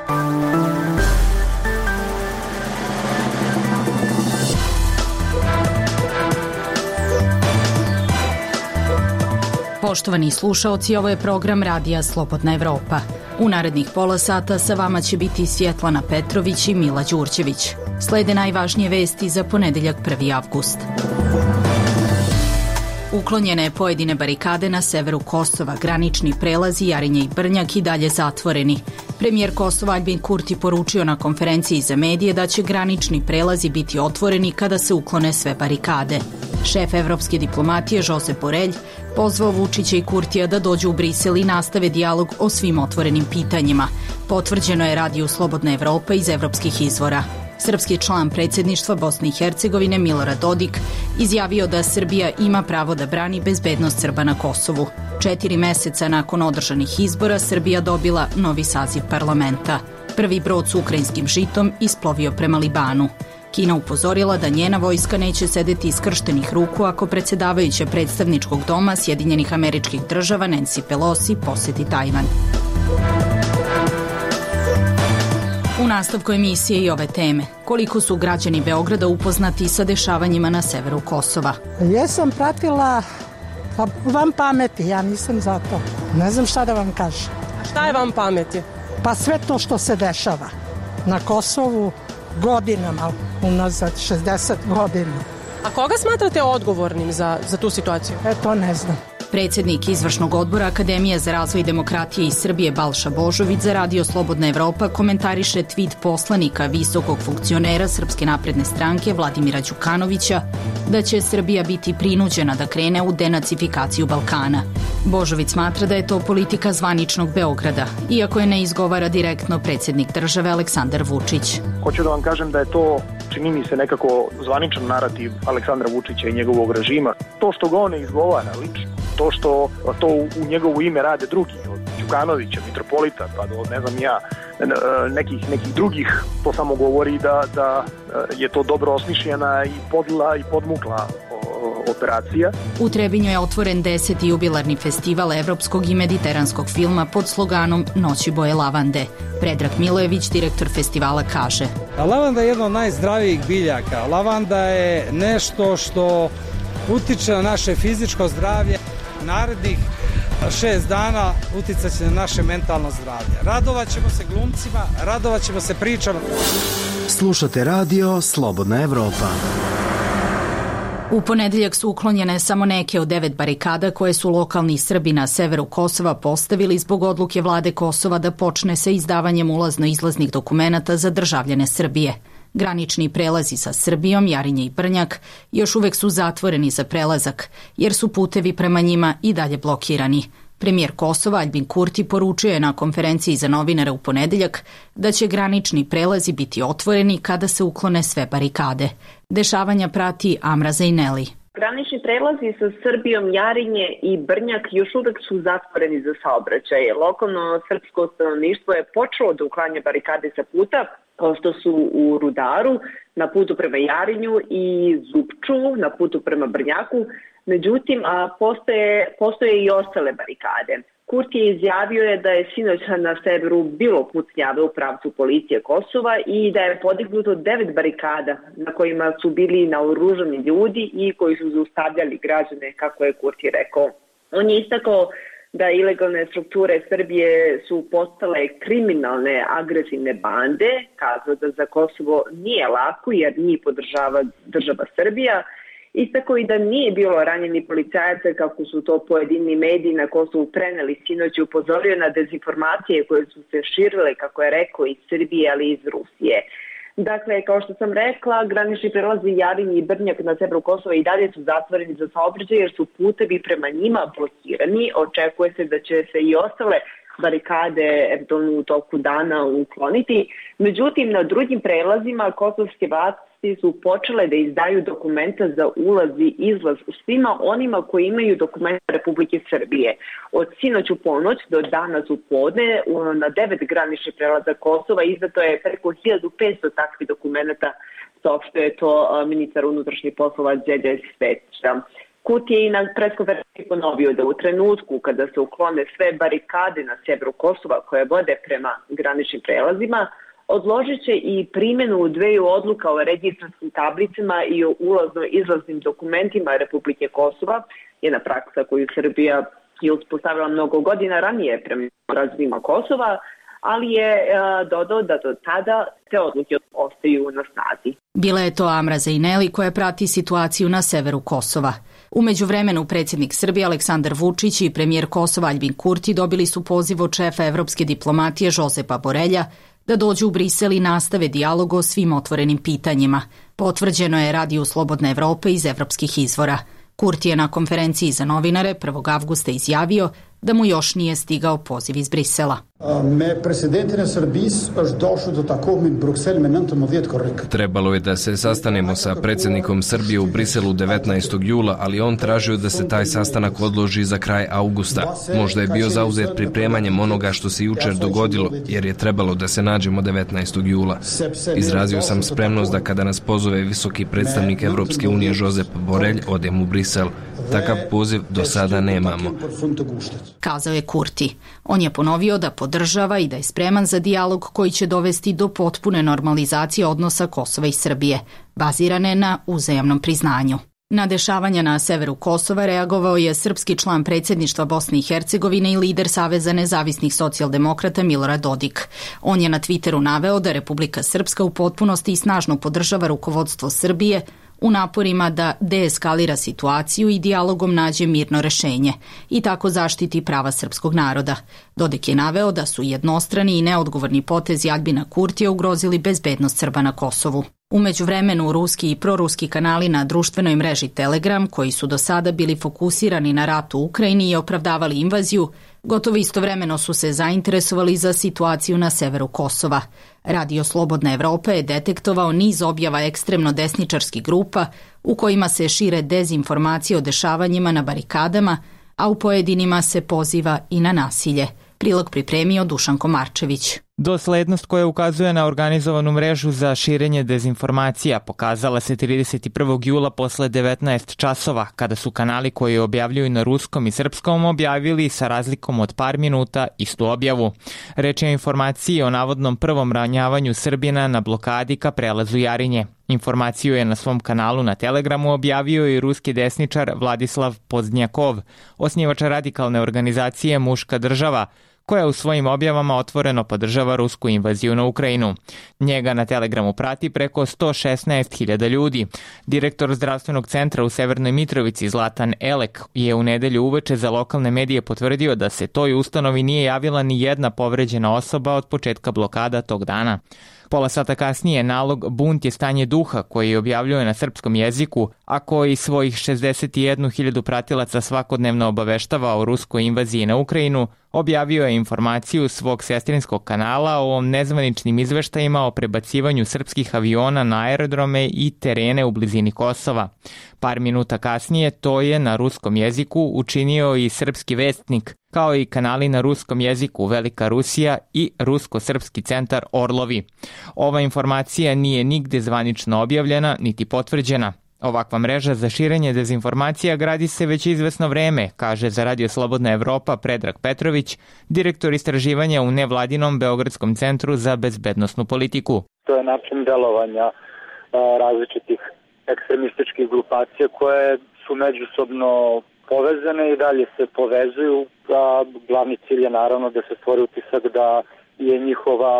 Poštovani slušaoci, ovo je program Radija Slobodna Evropa. U narednih pola sata sa vama će biti Svjetlana Petrović i Mila Đurđević. Slede najvažnije vesti za ponedeljak 1. avgust. Uklonjene pojedine barikade na severu Kosova, granični prelazi Jarinje i Brnjak i dalje zatvoreni. Premijer Kosova Aljbin Kurti poručio na konferenciji za medije da će granični prelazi biti otvoreni kada se uklone sve barikade. Šef evropske diplomatije Josep Borelj pozvao Vučića i Kurtija da dođu u Brisel i nastave dijalog o svim otvorenim pitanjima. Potvrđeno je Radiju Slobodna Evropa iz evropskih izvora. Srpski član predsjedništva Bosne i Hercegovine Milorad Dodik izjavio da Srbija ima pravo da brani bezbednost Srba na Kosovu. 4 meseca nakon održanih izbora Srbija dobila novi saziv parlamenta. Prvi brod s ukrajinskim žitom isplovio prema Libanu. Kina upozorila da njena vojska neće sedeti iskrštenih ruku ako predsjedavajuća predstavničkog doma Sjedinjenih Američkih Država Nancy Pelosi poseti Tajvan. U nastavku emisije i ove teme. Koliko su građani Beograda upoznati sa dešavanjima na severu Kosova? Jesam pratila, pa vam pameti, ja nisam za to. Ne znam šta da vam kažem. A šta je vam pameti? Pa sve to što se dešava na Kosovu godinama, unazad 60 godina. A koga smatrate odgovornim za tu situaciju? To ne znam. Predsjednik izvršnog odbora Akademije za razvoj demokratije iz Srbije Balša Božović za Radio Slobodna Evropa komentariše tvit poslanika visokog funkcionera Srpske napredne stranke Vladimira Đukanovića da će Srbija biti prinuđena da krene u denacifikaciju Balkana. Božović smatra da je to politika zvaničnog Beograda, iako je ne izgovara direktno predsjednik države Aleksandar Vučić. Hoću da vam kažem da je to, čini mi se, nekako zvaničan narativ Aleksandra Vučića i njegovog režima. To što ga on ne izgovara lično, to što to u njegovo ime rade drugi, od Đukanovića, Mitropolita, pa do, ne znam ja, nekih drugih, to samo govori da je to dobro osmišljena i podla i podmukla operacija. U Trebinju je otvoren 10. jubilarni festival evropskog i mediteranskog filma pod sloganom Noći boje lavande. Predrag Milojević, direktor festivala, kaže: Lavanda je jedna od najzdravijih biljaka. Lavanda je nešto što utiče na naše fizičko zdravlje. Narednih 6 dana uticat će na naše mentalno zdravlje. Radovat ćemo se glumcima, radovat ćemo se pričama. Slušate Radio Slobodna Evropa. U ponedeljak su uklonjene samo neke od 9 barikada koje su lokalni Srbi na severu Kosova postavili zbog odluke vlade Kosova da počne sa izdavanjem ulazno-izlaznih dokumenata za državljane Srbije. Granični prelazi sa Srbijom, Jarinje i Brnjak, još uvek su zatvoreni za prelazak, jer su putevi prema njima i dalje blokirani. Premijer Kosova Aljbin Kurti poručio je na konferenciji za novinare u ponedeljak da će granični prelazi biti otvoreni kada se uklone sve barikade. Dešavanja prati Amra Zejneli. Granični prelazi sa Srbijom, Jarinje i Brnjak još uvek su zatvoreni za saobraćaj. Lokalno srpsko stanovništvo je počelo da uklanja barikade sa puta, kao što su u Rudaru, na putu prema Jarinju i Zupču, na putu prema Brnjaku. Međutim, postoje i ostale barikade. Kurti je izjavio da je sinoć na severu bilo pucnjave u pravcu policije Kosova i da je podignuto 9 barikada na kojima su bili naoružani ljudi i koji su zaustavljali građane, kako je Kurti rekao. On je istakao da ilegalne strukture Srbije su postale kriminalne, agresivne bande, kazao da za Kosovo nije lako jer njih podržava država Srbija. Istako i da nije bilo ranjeni policajaca kako su to pojedini mediji na Kosovu preneli sinoć, upozorio na dezinformacije koje su se širile, kako je rekao, iz Srbije, ali i iz Rusije. Dakle, kao što sam rekla, granični prelazi Jarinje i Brnjak na severu Kosova i dalje su zatvoreni za saobraćaj jer su putevi prema njima blokirani. Očekuje se da će se i ostale barikade eventualno u toku dana ukloniti. Međutim, na drugim prelazima kosovske vlasti su počele da izdaju dokumenta za ulaz i izlaz svima onima koji imaju dokumenta Republike Srbije. Od sinoć u ponoć do danas u podne na 9 graničnih prelaza Kosova izdato je preko 1500 takvih dokumenta, saopštio je to ministar unutrašnjih poslova Đeđe Svetića. Kurti je i na preskonferenciji ponovio da u trenutku kada se uklone sve barikade na severu Kosova koje vode prema graničnim prelazima, odložit će i primjenu dveju odluka o registrarskim tablicama i o ulazno-izlaznim dokumentima Republike Kosova, jedna praksa koju Srbija je uspostavila mnogo godina ranije prema razvima Kosova, ali je dodao da do tada te odluke ostaju na snazi. Bila je to Amra Zejneli koja prati situaciju na severu Kosova. U međuvremenu predsjednik Srbije Aleksandar Vučić i premijer Kosova Aljbin Kurti dobili su poziv od šefa evropske diplomatije Žozepa Borelja da dođu u Brisel i nastave dijalog o svim otvorenim pitanjima. Potvrđeno je Radiju Slobodne Evrope iz evropskih izvora. Kurti je na konferenciji za novinare 1. avgusta izjavio da mu još nije stigao poziv iz Brisela. Trebalo je da se sastanemo sa predsjednikom Srbije u Briselu 19. jula, ali on tražio da se taj sastanak odloži za kraj avgusta. Možda je bio zauzet pripremanjem onoga što se jučer dogodilo, jer je trebalo da se nađemo 19. jula. Izrazio sam spremnost da kada nas pozove visoki predstavnik Evropske unije Žozep Borelj, odem u Brisel. Takav poziv do sada nemamo. Kazao je Kurti. On je ponovio da podržava i da je spreman za dijalog koji će dovesti do potpune normalizacije odnosa Kosova i Srbije, bazirane na uzajamnom priznanju. Na dešavanja na severu Kosova reagovao je srpski član predsjedništva Bosne i Hercegovine i lider Saveza nezavisnih socijaldemokrata Milorad Dodik. On je na Twitteru naveo da Republika Srpska u potpunosti i snažno podržava rukovodstvo Srbije u naporima da deeskalira situaciju i dijalogom nađe mirno rešenje i tako zaštiti prava srpskog naroda. Dodik je naveo da su jednostrani i neodgovorni potezi Aljbina Kurtija ugrozili bezbednost Srba na Kosovu. U međuvremenu ruski i proruski kanali na društvenoj mreži Telegram, koji su do sada bili fokusirani na rat u Ukrajini i opravdavali invaziju, gotovo istovremeno su se zainteresovali za situaciju na severu Kosova. Radio Slobodna Evropa je detektovao niz objava ekstremno desničarskih grupa u kojima se šire dezinformacije o dešavanjima na barikadama, a u pojedinima se poziva i na nasilje. Prilog pripremio Dušan Komarčević. Doslednost koja ukazuje na organizovanu mrežu za širenje dezinformacija pokazala se 31. jula posle 19 časova, kada su kanali koji objavljuju na ruskom i srpskom objavili sa razlikom od par minuta istu objavu. Reč je o informaciji o navodnom prvom ranjavanju Srbina na blokadi ka prelazu Jarinje. Informaciju je na svom kanalu na Telegramu objavio i ruski desničar Vladislav Pozdnjakov, osnivač radikalne organizacije Muška država, koja u svojim objavama otvoreno podržava rusku invaziju na Ukrajinu. Njega na Telegramu prati preko 116.000 ljudi. Direktor zdravstvenog centra u Severnoj Mitrovici Zlatan Elek je u nedelju uveče za lokalne medije potvrdio da se toj ustanovi nije javila ni jedna povređena osoba od početka blokada tog dana. Pola sata kasnije nalog Bunt je stanje duha, koji objavljuje na srpskom jeziku, a koji svojih 61.000 pratilaca svakodnevno obaveštava o ruskoj invaziji na Ukrajinu, objavio je informaciju svog sestrinskog kanala o nezvaničnim izveštajima o prebacivanju srpskih aviona na aerodrome i terene u blizini Kosova. Par minuta kasnije to je na ruskom jeziku učinio i Srpski vestnik, kao i kanali na ruskom jeziku Velika Rusija i Rusko-srpski centar Orlovi. Ova informacija nije nigde zvanično objavljena niti potvrđena. Ovakva mreža za širenje dezinformacija gradi se već izvesno vreme, kaže za Radio Slobodna Evropa Predrag Petrović, direktor istraživanja u nevladinom Beogradskom centru za bezbednosnu politiku. To je način delovanja različitih ekstremističkih grupacija koje su međusobno povezane i dalje se povezuju, a glavni cilj je naravno da se stvori utisak da je njihova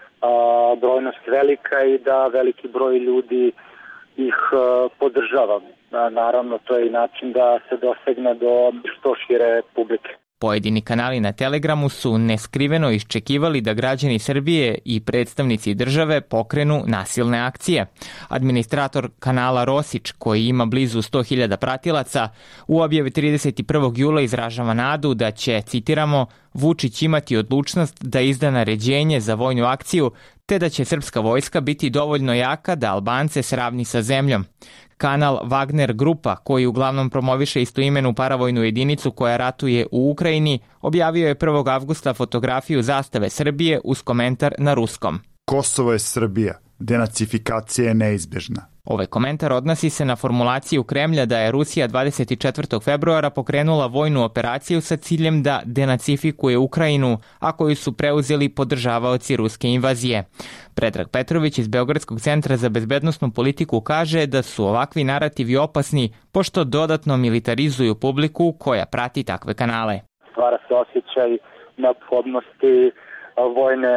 brojnost velika i da veliki broj ljudi ih podržava. Naravno, to je i način da se dosegne do što šire publike. Pojedini kanali na Telegramu su neskriveno iščekivali da građani Srbije i predstavnici države pokrenu nasilne akcije. Administrator kanala Rosić, koji ima blizu 100.000 pratilaca, u objavi 31. jula izražava nadu da će, citiramo, Vučić imati odlučnost da izda naređenje za vojnu akciju, te da će srpska vojska biti dovoljno jaka da Albance sravni sa zemljom. Kanal Wagner Grupa, koji uglavnom promoviše istoimenu paravojnu jedinicu koja ratuje u Ukrajini, objavio je 1. avgusta fotografiju zastave Srbije uz komentar na ruskom. Kosovo je Srbija, denacifikacija je neizbežna. Ovaj komentar odnosi se na formulaciju Kremlja da je Rusija 24. februara pokrenula vojnu operaciju sa ciljem da denacifikuje Ukrajinu, a koju su preuzeli podržavaoci ruske invazije. Predrag Petrović iz Beogradskog centra za bezbednosnu politiku kaže da su ovakvi narativi opasni pošto dodatno militarizuju publiku koja prati takve kanale. Stvara se osjećaj neophodnosti vojne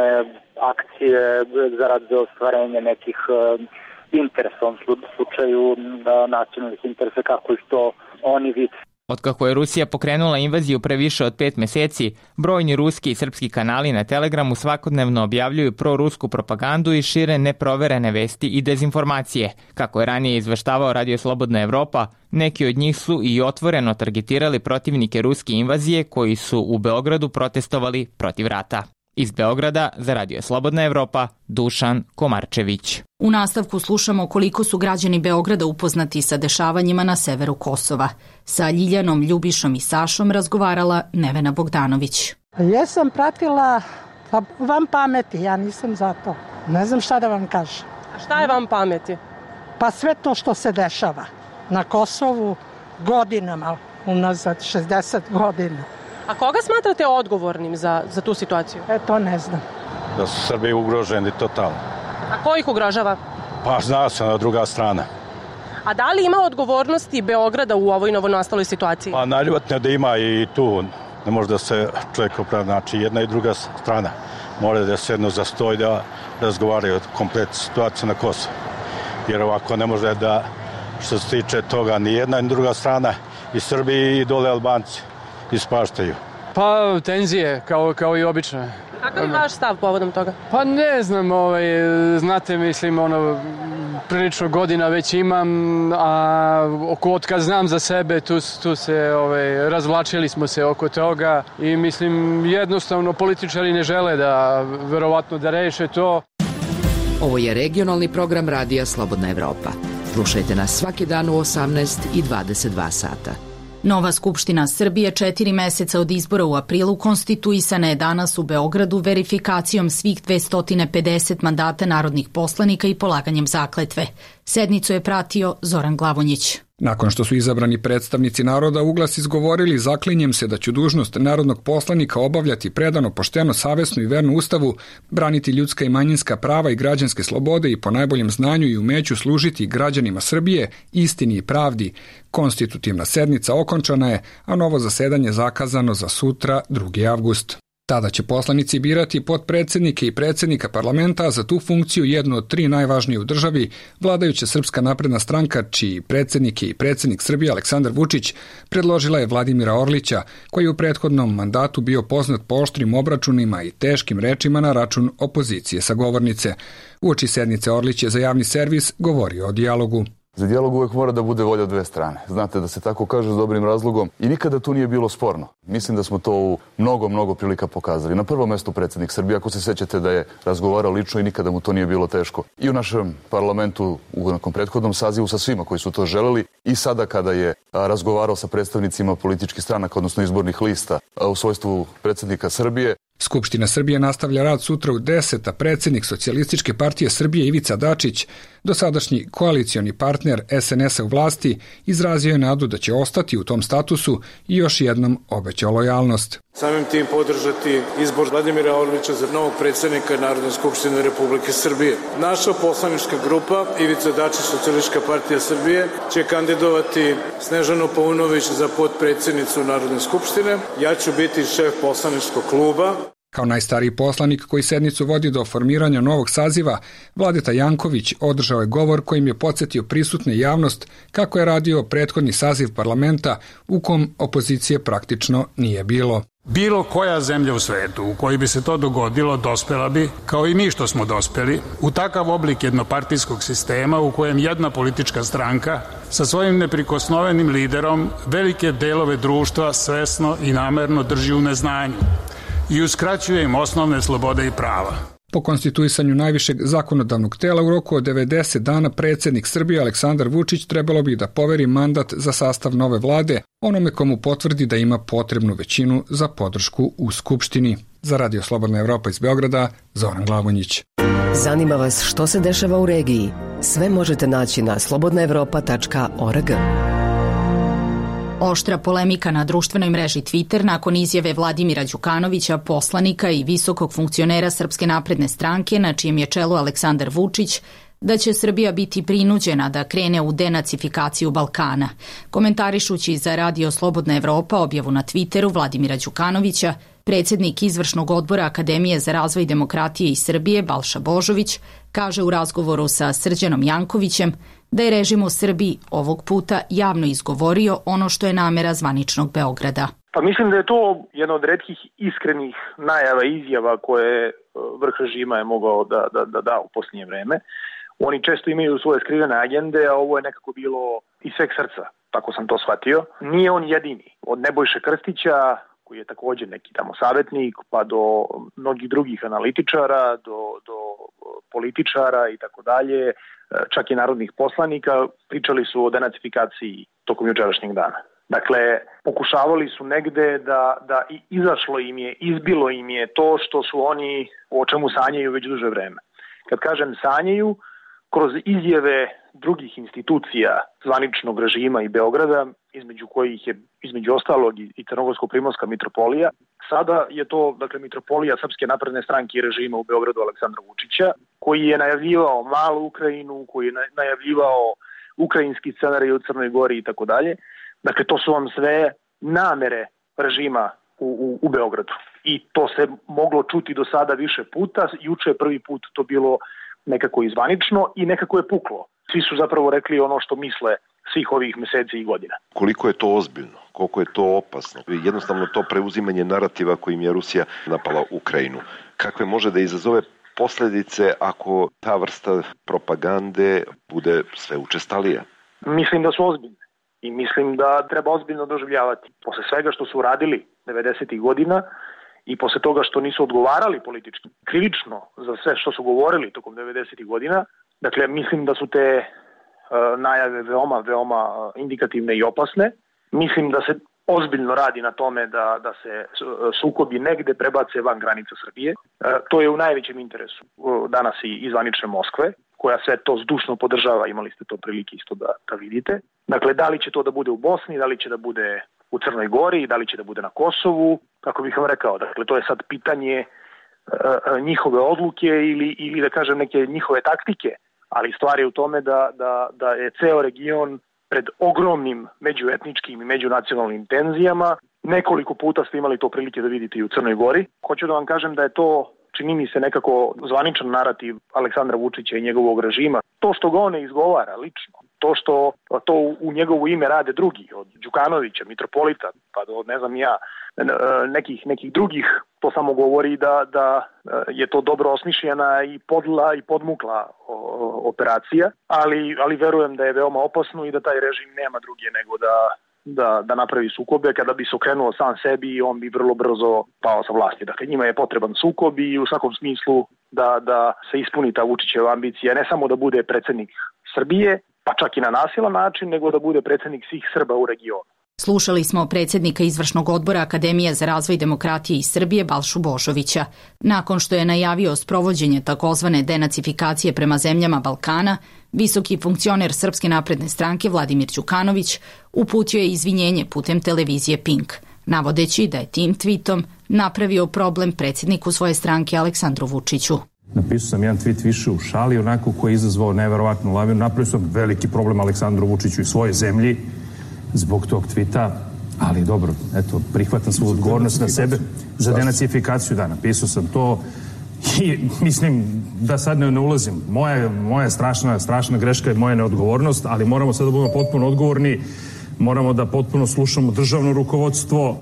akcije zarad ostvarenja nekih interesa, u ovom slučaju nacionalnih interesa, kako ih to oni vide. Otkako je Rusija pokrenula invaziju pre više od 5 meseci, brojni ruski i srpski kanali na Telegramu svakodnevno objavljuju prorusku propagandu i šire neproverene vesti i dezinformacije. Kako je ranije izveštavao Radio Slobodna Evropa, neki od njih su i otvoreno targetirali protivnike ruske invazije koji su u Beogradu protestovali protiv rata. Iz Beograda za Radio Slobodna Evropa, Dušan Komarčević. U nastavku slušamo koliko su građani Beograda upoznati sa dešavanjima na severu Kosova. Sa Ljiljanom, Ljubišom i Sašom razgovarala Nevena Bogdanović. Jesam pratila vam pameti, ja nisam za to. Ne znam šta da vam kažem. A šta je vam pameti? Pa sve to što se dešava na Kosovu godinama, unazad 60 godina. A koga smatrate odgovornim za tu situaciju? To ne znam. Da su Srbi ugroženi totalno. A ko ih ugrožava? Pa zna se na druga strana. A da li ima odgovornosti Beograda u ovoj novonastaloj situaciji? Pa najljubavnije da ima i tu. Ne može da se čovjek opravi, znači jedna i druga strana. Mora da se jedno za sto i da razgovaraju o kompletnu situaciju na Kosovu. Jer ovako ne može da, što se tiče toga, ni jedna ni druga strana, i Srbi i dole Albanci ispaštaju. Pa tenzije, kao i obično. Kakav je vaš stav povodom toga? Pa ne znam, znate, mislim, prilično godina već imam, a otkad znam za sebe, tu se, razvlačili smo se oko toga i mislim, jednostavno političari ne žele verovatno da reše to. Ovo je regionalni program Radija Slobodna Evropa. Slušajte nas svaki dan u 18 i 22 sata. Nova Skupština Srbije 4 meseca od izbora u aprilu konstituisana je danas u Beogradu verifikacijom svih 250 mandata narodnih poslanika i polaganjem zakletve. Sednicu je pratio Zoran Glavonjić. Nakon što su izabrani predstavnici naroda u glas izgovorili zaklinjem se da ću dužnost narodnog poslanika obavljati predano, pošteno, savesno i verno Ustavu, braniti ljudska i manjinska prava i građanske slobode i po najboljem znanju i umeću služiti građanima Srbije, istini i pravdi. Konstitutivna sednica okončana je, a novo zasedanje zakazano za sutra, 2. avgust. Tada će poslanici birati potpredsednike i predsednika parlamenta, a za tu funkciju jednu od 3 najvažnije u državi, vladajuća Srpska napredna stranka, čiji predsednik je i predsednik Srbije Aleksandar Vučić, predložila je Vladimira Orlića, koji je u prethodnom mandatu bio poznat po oštrim obračunima i teškim rečima na račun opozicije sa govornice. Uoči sednice Orlić je za javni servis govorio o dijalogu. Za dijalog uvek mora da bude volja dve strane. Znate da se tako kaže s dobrim razlogom i nikada tu nije bilo sporno. Mislim da smo to u mnogo prilika pokazali. Na prvom mestu predsjednik Srbije, ako se sećate da je razgovarao lično i nikada mu to nije bilo teško. I u našem parlamentu u nekom prethodnom sazivu sa svima koji su to želeli i sada kada je razgovarao sa predstavnicima političkih stranaka, odnosno izbornih lista u svojstvu predsjednika Srbije. Skupština Srbije nastavlja rad sutra u 10, a predsjednik Socijalističke partije Srbije Ivica Dačić, dosadašnji koalicioni partner SNS-a u vlasti, izrazio je nadu da će ostati u tom statusu i još jednom obećao lojalnost. Samim tim podržati izbor Vladimira Orlića za novog predsjednika Narodne skupštine Republike Srbije. Naša poslanička grupa Ivica Dačić, Socijalistička partija Srbije, će kandidovati Snežanu Paunović za potpredsjednicu Narodne skupštine. Ja ću biti šef poslaničkog kluba. Kao najstariji poslanik koji sednicu vodi do formiranja novog saziva, Vladeta Janković održao je govor kojim je podsjetio prisutne javnost kako je radio prethodni saziv parlamenta u kom opozicije praktično nije bilo. Bilo koja zemlja u svetu u kojoj bi se to dogodilo dospela bi, kao i mi što smo dospeli, u takav oblik jednopartijskog sistema u kojem jedna politička stranka sa svojim neprikosnovenim liderom velike delove društva svesno i namerno drži u neznanju i uskraćuje im osnovne slobode i prava. Po konstituisanju najvišeg zakonodavnog tela u roku od 90 dana predsjednik Srbije Aleksandar Vučić trebalo bi da poveri mandat za sastav nove vlade onome komu potvrdi da ima potrebnu većinu za podršku u Skupštini. Za Radio Slobodna Evropa iz Beograda, Zoran Glavonjić. Zanima vas što se dešava u regiji? Sve možete naći na slobodnaevropa.org. Oštra polemika na društvenoj mreži Twitter nakon izjave Vladimira Đukanovića, poslanika i visokog funkcionera Srpske napredne stranke, na čijem je čelu Aleksandar Vučić, da će Srbija biti prinuđena da krene u denacifikaciju Balkana. Komentarišući za Radio Slobodna Evropa objavu na Twitteru Vladimira Đukanovića, predsjednik izvršnog odbora Akademije za razvoj demokratije iz Srbije Balša Božović kaže u razgovoru sa Srđanom Jankovićem da je režim u Srbiji ovog puta javno izgovorio ono što je namera zvaničnog Beograda. Pa mislim da je to jedna od retkih iskrenih najava i izjava koje vrh režima je mogao da u posljednje vreme. Oni često imaju svoje skrivene agende, a ovo je nekako bilo iz sveg srca, tako sam to shvatio. Nije on jedini. Od Nebojše Krstića, koji je također neki tamo savjetnik, pa do mnogih drugih analitičara, do političara i tako dalje, čak i narodnih poslanika, pričali su o denacifikaciji tokom jučerašnjeg dana. Dakle, pokušavali su negde da izašlo im je, izbilo im je to što su oni, o čemu sanjaju već duže vreme. Kad kažem sanjaju, kroz izjave drugih institucija zvaničnog režima i Beograda, između kojih je između ostalog i Crnogorsko-Primorska mitropolija, sada je to dakle mitropolija Srpske napredne stranke i režima u Beogradu Aleksandra Vučića, koji je najavljivao malu Ukrajinu, koji je najavljivao ukrajinski scenarij u Crnoj Gori i tako dalje. Dakle, to su vam sve namere režima u Beogradu. I to se moglo čuti do sada više puta. Juče je prvi put to bilo nekako izvanično i nekako je puklo. Svi su zapravo rekli ono što misle svih ovih meseci i godina. Koliko je to ozbiljno? Koliko je to opasno? Jednostavno to preuzimanje narativa kojim je Rusija napala Ukrajinu. Kakve može da izazove posljedice ako ta vrsta propagande bude sve učestalija? Mislim da su ozbiljne i mislim da treba ozbiljno doživljavati. Posle svega što su radili 90. godina i posle toga što nisu odgovarali politički, krivično za sve što su govorili tokom 90. godina, dakle mislim da su te najave veoma indikativne i opasne. Mislim da se ozbiljno radi na tome da se sukobi negde prebace van granica Srbije. To je u najvećem interesu danas i zvanične Moskve, koja sve to zdušno podržava, imali ste to prilike isto da vidite. Dakle, da li će to da bude u Bosni, da li će da bude u Crnoj Gori, da li će da bude na Kosovu, kako bih vam rekao. Dakle, to je sad pitanje njihove odluke ili da kažem neke njihove taktike, ali stvar je u tome da je ceo region pred ogromnim međuetničkim i međunacionalnim tenzijama. Nekoliko puta ste imali to prilike da vidite i u Crnoj Gori. Hoću da vam kažem da je to, čini mi se, nekako zvaničan narativ Aleksandra Vučića i njegovog režima. To što ga on ne izgovara lično, to što to u njegovo ime rade drugi, od Đukanovića, mitropolita, pa do ne znam ja, nekih drugih, to samo govori da je to dobro osmišljena i podla i podmukla operacija, ali verujem da je veoma opasno i da taj režim nema druge nego da napravi sukobe. Kada bi se okrenuo sam sebi, on bi vrlo brzo pao sa vlasti. Dakle, njima je potreban sukob i u svakom smislu da se ispuni ta Vučićeva ambicija, ne samo da bude predsjednik Srbije, pa čak i na nasilan način, nego da bude predsjednik svih Srba u regionu. Slušali smo predsjednika izvršnog odbora Akademije za razvoj demokratije iz Srbije Balšu Božovića. Nakon što je najavio sprovođenje takozvane denacifikacije prema zemljama Balkana, visoki funkcioner Srpske napredne stranke Vladimir Đukanović uputio je izvinjenje putem televizije Pink, navodeći da je tim tweetom napravio problem predsjedniku svoje stranke Aleksandru Vučiću. Napisao sam jedan tweet više u šali, onako koji je izazvao neverovatnu lavinu. Napravio sam veliki problem Aleksandru Vučiću i svojoj zemlji zbog tog tweeta, ali dobro, eto, prihvatam svu odgovornost na sebe za denacifikaciju. Da, napisao sam to i mislim da sad ne ulazim. Moja strašna greška je moja neodgovornost, ali moramo sad da budemo potpuno odgovorni, moramo da potpuno slušamo državno rukovodstvo.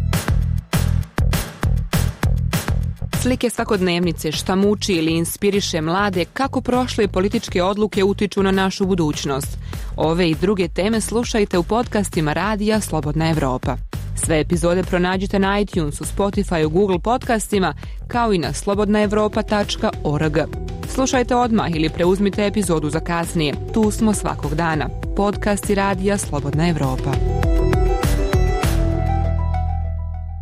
Slike svakodnevnice, šta muči ili inspiriše mlade, kako prošle političke odluke utiču na našu budućnost. Ove i druge teme slušajte u podcastima Radija Slobodna Evropa. Sve epizode pronađite na iTunesu, Spotify, Google podcastima, kao i na slobodnaevropa.org. Slušajte odmah ili preuzmite epizodu za kasnije. Tu smo svakog dana. Podcasti Radija Slobodna Evropa.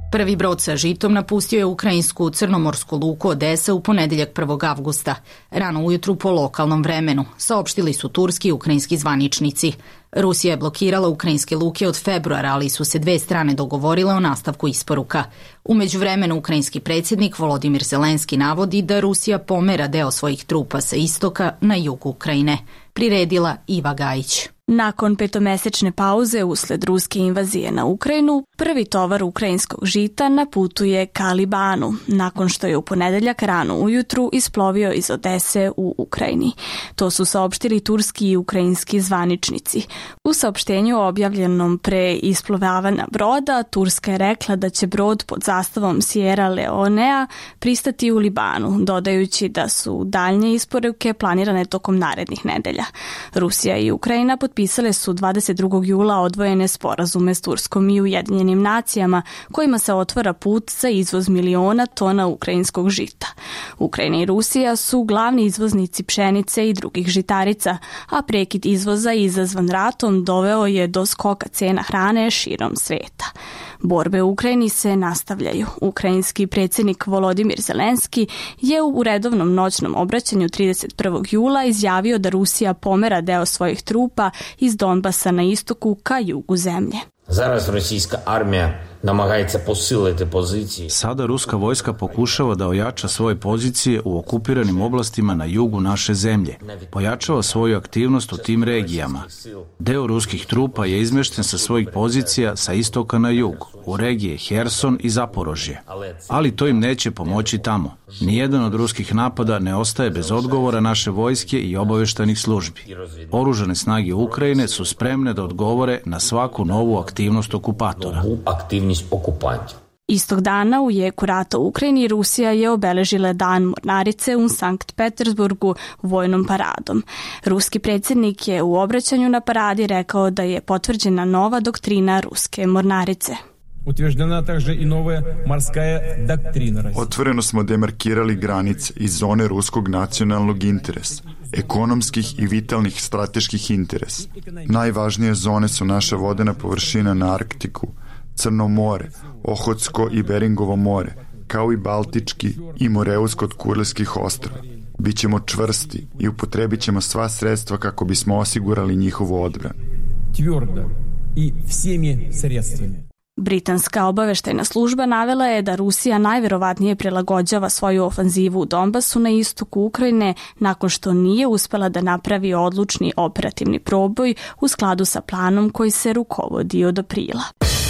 Prvi brod sa žitom napustio je ukrajinsku crnomorsku luku Odesa u ponedeljak 1. avgusta, rano ujutru po lokalnom vremenu, saopštili su turski i ukrajinski zvaničnici. Rusija je blokirala ukrajinske luke od februara, ali su se dve strane dogovorile o nastavku isporuka. U međuvremenu ukrajinski predsjednik Volodimir Zelenski navodi da Rusija pomera deo svojih trupa sa istoka na jug Ukrajine. Priredila Iva Gajić. Nakon petomesečne pauze usled ruske invazije na Ukrajinu, prvi tovar ukrajinskog žita na putu je ka Libanu, nakon što je u ponedeljak rano ujutru isplovio iz Odese u Ukrajini. To su saopštili turski i ukrajinski zvaničnici. U saopštenju objavljenom pre isplovavanja broda, Turska je rekla da će brod pod zastavom Sierra Leonea pristati u Libanu, dodajući da su daljnje isporuke planirane tokom narednih nedelja. Rusija i Ukrajina potpisale su 22. jula odvojene sporazume s Turskom i Ujedinjenim nacijama, kojima se otvara put za izvoz miliona tona ukrajinskog žita. Ukrajina i Rusija su glavni izvoznici pšenice i drugih žitarica, a prekid izvoza izazvan ratom doveo je do skoka cena hrane širom sveta. Borbe u Ukrajini se nastavljaju. Ukrajinski predsjednik Volodimir Zelenski je u redovnom noćnom obraćanju 31. jula izjavio da Rusija pomera deo svojih trupa iz Donbasa na istoku ka jugu zemlje. Зараз російська армія намагається посилити позиції. Sada ruska vojska pokušava da ojača svoje pozicije u okupiranim oblastima na jugu naše zemlje. Pojačava svoju aktivnost u tim regijama. Deo ruskih trupa je izmješten sa svojih pozicija sa istoka na jug, u regije Herson i Zaporožje. Ali to im neće pomoći tamo. Nijedan od ruskih napada ne ostaje bez odgovora naše vojske i obavještajnih službi. Oružane snage Ukrajine su spremne da odgovore na svaku novu aktivnost okupatora. Istog dana u jeku rata u Ukrajini Rusija je obeležila Dan mornarice u Sankt Petersburgu vojnom paradom. Ruski predsjednik je u obraćanju na paradi rekao da je potvrđena nova doktrina ruske mornarice. Otvoreno smo demarkirali granice i zone ruskog nacionalnog interesa, ekonomskih i vitalnih strateških interesa. Najvažnije zone su naša vodena površina na Arktiku, Crno more, Ohotsko i Beringovo more, kao i Baltički i Moreusko od Kurilskih ostrva. Bićemo čvrsti i upotrebit ćemo sva sredstva kako bismo osigurali njihovu odbranu. Britanska obaveštajna služba navela je da Rusija najverovatnije prilagođava svoju ofanzivu u Donbasu na istoku Ukrajine nakon što nije uspela da napravi odlučni operativni proboj u skladu sa planom koji se rukovodi od aprila.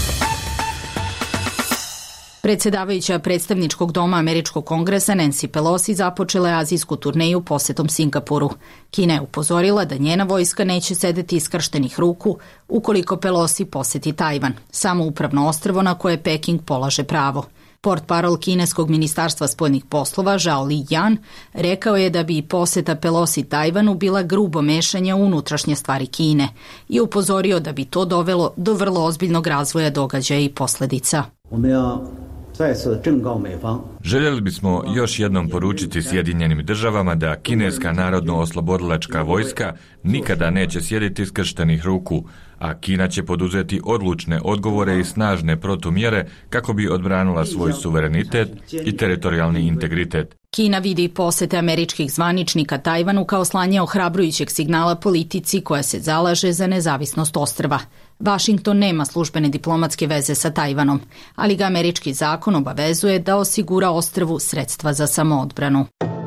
Predsjedavajuća predstavničkog doma Američkog kongresa Nancy Pelosi započela je azijsku turneju posetom Singapuru. Kina je upozorila da njena vojska neće sedeti iskrštenih ruku ukoliko Pelosi poseti Tajvan, samoupravno ostrvo na koje Peking polaže pravo. Portparol kineskog ministarstva spoljnih poslova Zhao Lijian rekao je da bi poseta Pelosi Tajvanu bila grubo mešanje u unutrašnje stvari Kine i upozorio da bi to dovelo do vrlo ozbiljnog razvoja događaja i posljedica. Željeli bismo još jednom poručiti Sjedinjenim državama da kineska narodno-oslobodilačka vojska nikada neće sjediti skrštenih ruku, a Kina će poduzeti odlučne odgovore i snažne protumjere kako bi odbranila svoj suverenitet i teritorijalni integritet. Kina vidi posete američkih zvaničnika Tajvanu kao slanje ohrabrujućeg signala politici koja se zalaže za nezavisnost ostrva. Washington nema službene diplomatske veze sa Tajvanom, ali ga američki zakon obavezuje da osigura ostrvu sredstva za samoodbranu.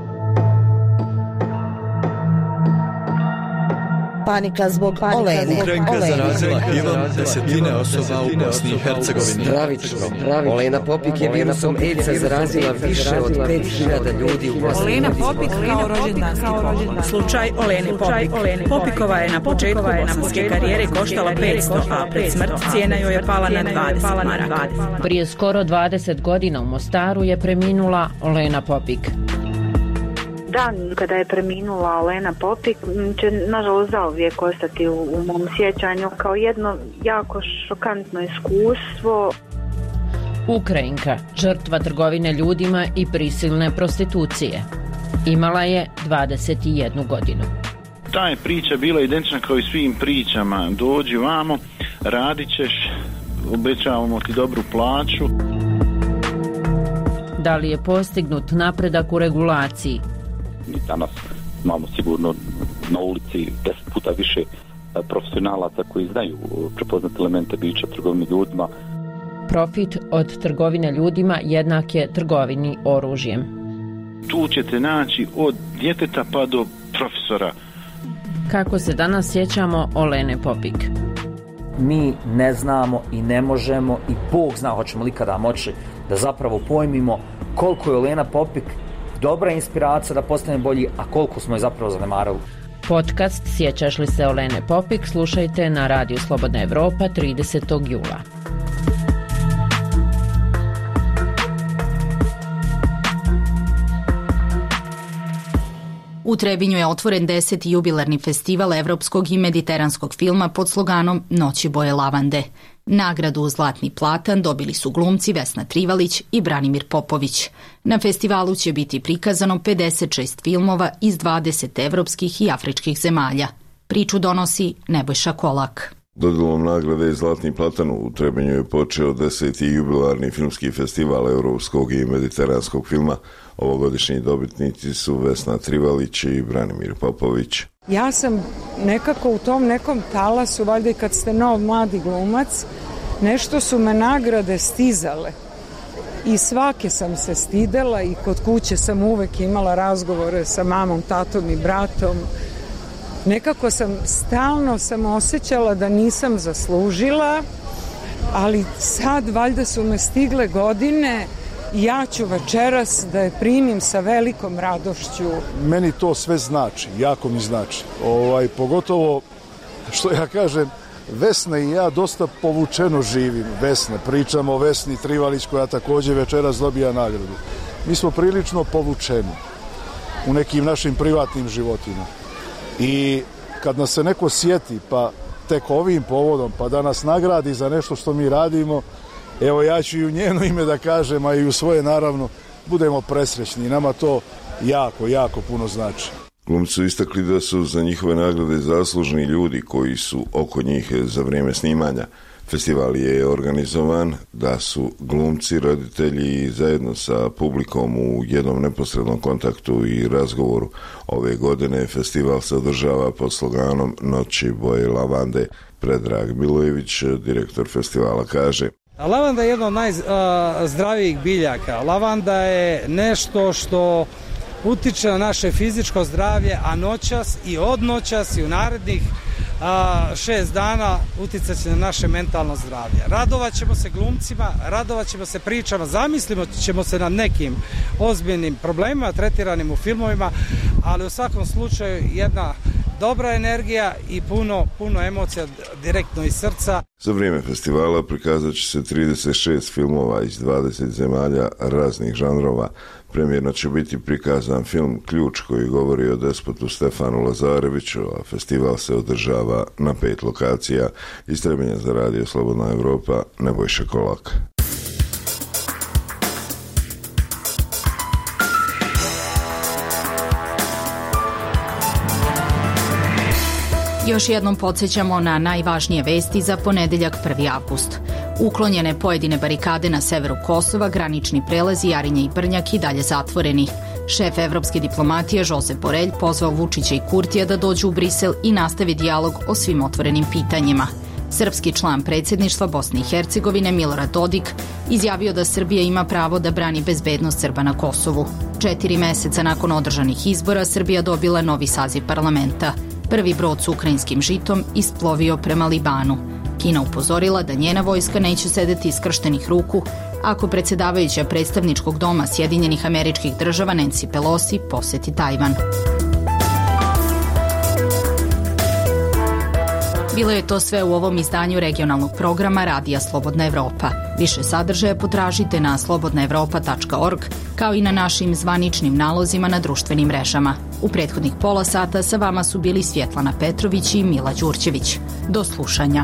Panika zbog Olene. Ukrajinka zarazila HIV-om desetine osoba u Bosni i Hercegovini. Stravično. Olena Popik je virusom AIDS-a zarazila više od 5000 ljudi u Bosni. Olena Popik kao rođendanski poklon. Slučaj Olene Popik. Popikova je na početku bosanske karijere koštala 500, a pred smrt cijena joj je pala na 20 maraka. Prije skoro 20 godina u Mostaru je preminula Olena Popik. Dan kada je preminula Olena Popik će nažalost zauvijek ostati u mom sjećanju kao jedno jako šokantno iskustvo. Ukrajinka, žrtva trgovine ljudima i prisilne prostitucije. Imala je 21 godinu. Ta je priča bila identična kao i svim pričama. Dođi vamo, radit ćeš, obećavamo ti dobru plaću. Da li je postignut napredak u regulaciji? Mi danas imamo sigurno na ulici 10 puta više profesionalaca koji znaju prepoznati elemente bića trgovine ljudima. Profit od trgovine ljudima jednak je trgovini oružjem. Tu ćete naći od djeteta pa do profesora. Kako se danas sjećamo Olene Popik? Mi ne znamo i ne možemo i Bog zna hoćemo li kada moći da zapravo pojmimo koliko je Olena Popik dobra inspiracija da postane bolji, a koliko smo je zapravo zanemarili. Podcast Sjećaš li se Olene Popik slušajte na Radiju Slobodna Evropa 30. jula. U Trebinju je otvoren 10. jubilarni festival evropskog i mediteranskog filma pod sloganom Noći boje lavande. Nagradu Zlatni platan dobili su glumci Vesna Trivalić i Branimir Popović. Na festivalu će biti prikazano 56 filmova iz 20 evropskih i afričkih zemalja. Priču donosi Nebojša Kolak. Dodjelom nagrade Zlatni platan u Trebinju je počeo 10. jubilarni filmski festival evropskog i mediteranskog filma. Ovogodišnji dobitnici su Vesna Trivalić i Branimir Popović. Ja sam nekako u tom nekom talasu, valjda i kad ste nov mladi glumac, nešto su me nagrade stizale. I svake sam se stidela i kod kuće sam uvek imala razgovore sa mamom, tatom i bratom. Nekako stalno sam osjećala da nisam zaslužila, ali sad valjda su me stigle godine i ja ću večeras da je primim sa velikom radošću. Meni to sve znači, jako mi znači. Pogotovo, što ja kažem, Vesna i ja dosta povučeno živim. Vesna, pričamo o Vesni Trivalić koja također večeras dobija nagradu. Mi smo prilično povučeni u nekim našim privatnim životima. I kad nas se neko sjeti, pa tek ovim povodom, pa da nas nagradi za nešto što mi radimo, evo ja ću i u njeno ime da kažem, a i u svoje naravno, budemo presrećni. Nama to jako, jako puno znači. Glumci su istakli da su za njihove nagrade zaslužni ljudi koji su oko njih za vrijeme snimanja. Festival je organizovan da su glumci, roditelji zajedno sa publikom u jednom neposrednom kontaktu i razgovoru. Ove godine festival se održava pod sloganom Noći boje lavande. Predrag Milojević, direktor festivala, kaže: Lavanda je jedna od najzdravijih biljaka. Lavanda je nešto što utiče na naše fizičko zdravlje, a noćas i od noćas i u narednih 6 dana uticat će na naše mentalno zdravlje. Radovat ćemo se glumcima, radovat ćemo se pričama, zamislimo ćemo se nad nekim ozbiljnim problemima tretiranim u filmovima, ali u svakom slučaju jedna dobra energija i puno emocija direktno iz srca. Za vrijeme festivala prikazat će se 36 filmova iz 20 zemalja raznih žanrova. Premijerno će biti prikazan film Ključ koji govori o despotu Stefanu Lazareviću, a festival se održava na 5 lokacija. Iz Trebinja za Radio Slobodna Evropa, Nebojša Kolak. Još jednom podsjećamo na najvažnije vesti za ponedeljak 1. avgust. Uklonjene pojedine barikade na severu Kosova, granični prelazi Jarinje i Brnjak i dalje zatvoreni. Šef evropske diplomatije Josep Borrell pozvao Vučića i Kurtija da dođu u Brisel i nastavi dijalog o svim otvorenim pitanjima. Srpski član predsjedništva Bosne i Hercegovine Milorad Dodik izjavio da Srbija ima pravo da brani bezbednost Srba na Kosovu. 4 meseca nakon održanih izbora Srbija dobila novi saziv parlamenta. Prvi brod s ukrajinskim žitom isplovio prema Libanu. Kina upozorila da njena vojska neće sedeti iskrštenih ruku ako predsjedavajuća predstavničkog doma Sjedinjenih Američkih Država Nancy Pelosi posjeti Tajvan. Bilo je to sve u ovom izdanju regionalnog programa Radija Slobodna Evropa. Više sadržaja potražite na slobodnaevropa.org kao i na našim zvaničnim nalozima na društvenim mrežama. U prethodnih pola sata sa vama su bili Svjetlana Petrović i Mila Đurđević. Do slušanja.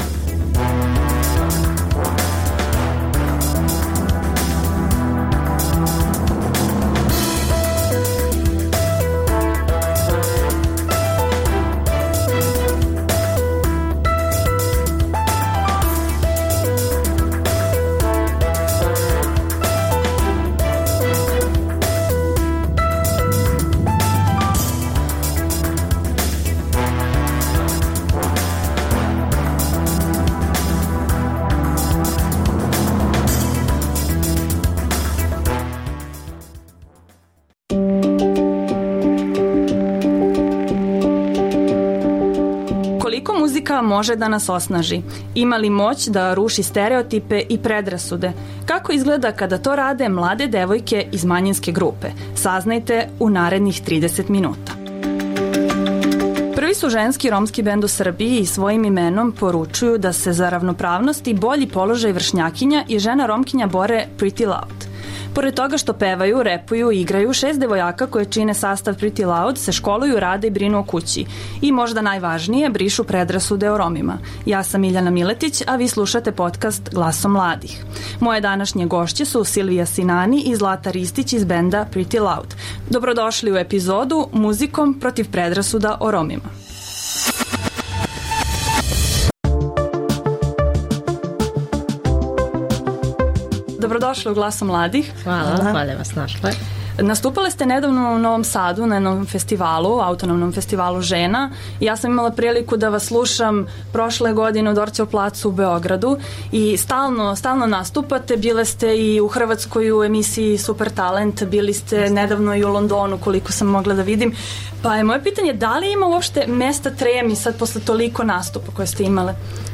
jezika može da nas osnaži? Ima li moć da ruši stereotipe i predrasude? Kako izgleda kada to rade mlade devojke iz manjinske grupe? Saznajte u narednih 30 minuta. Prvi su ženski romski bend u Srbiji i svojim imenom poručuju da se za ravnopravnost i bolji položaj vršnjakinja i žena Romkinja bore Pretty Loud. Pored toga što pevaju, repuju i igraju, 6 devojaka koje čine sastav Pretty Loud se školuju, rade i brinu o kući. I možda najvažnije, brišu predrasude o Romima. Ja sam Miljana Miletić, a vi slušate podcast Glasom mladih. Moje današnje gošće su Silvija Sinani i Zlata Ristić iz benda Pretty Loud. Dobrodošli u epizodu Muzikom protiv predrasuda o Romima. Dobrodošli u Glasu mladih. Hvala, hvala vas našla. Nastupale ste nedavno u Novom Sadu na jednom festivalu, autonomnom festivalu žena. Ja sam imala priliku da vas slušam prošle godine u Dorćev placu u Beogradu i stalno nastupate. Bile ste i u Hrvatskoj u emisiji Super Talent, bili ste nedavno i u Londonu koliko sam mogla da vidim. Pa je moje pitanje, da li ima uopšte mesta tremi sad posle toliko nastupa koje ste imale?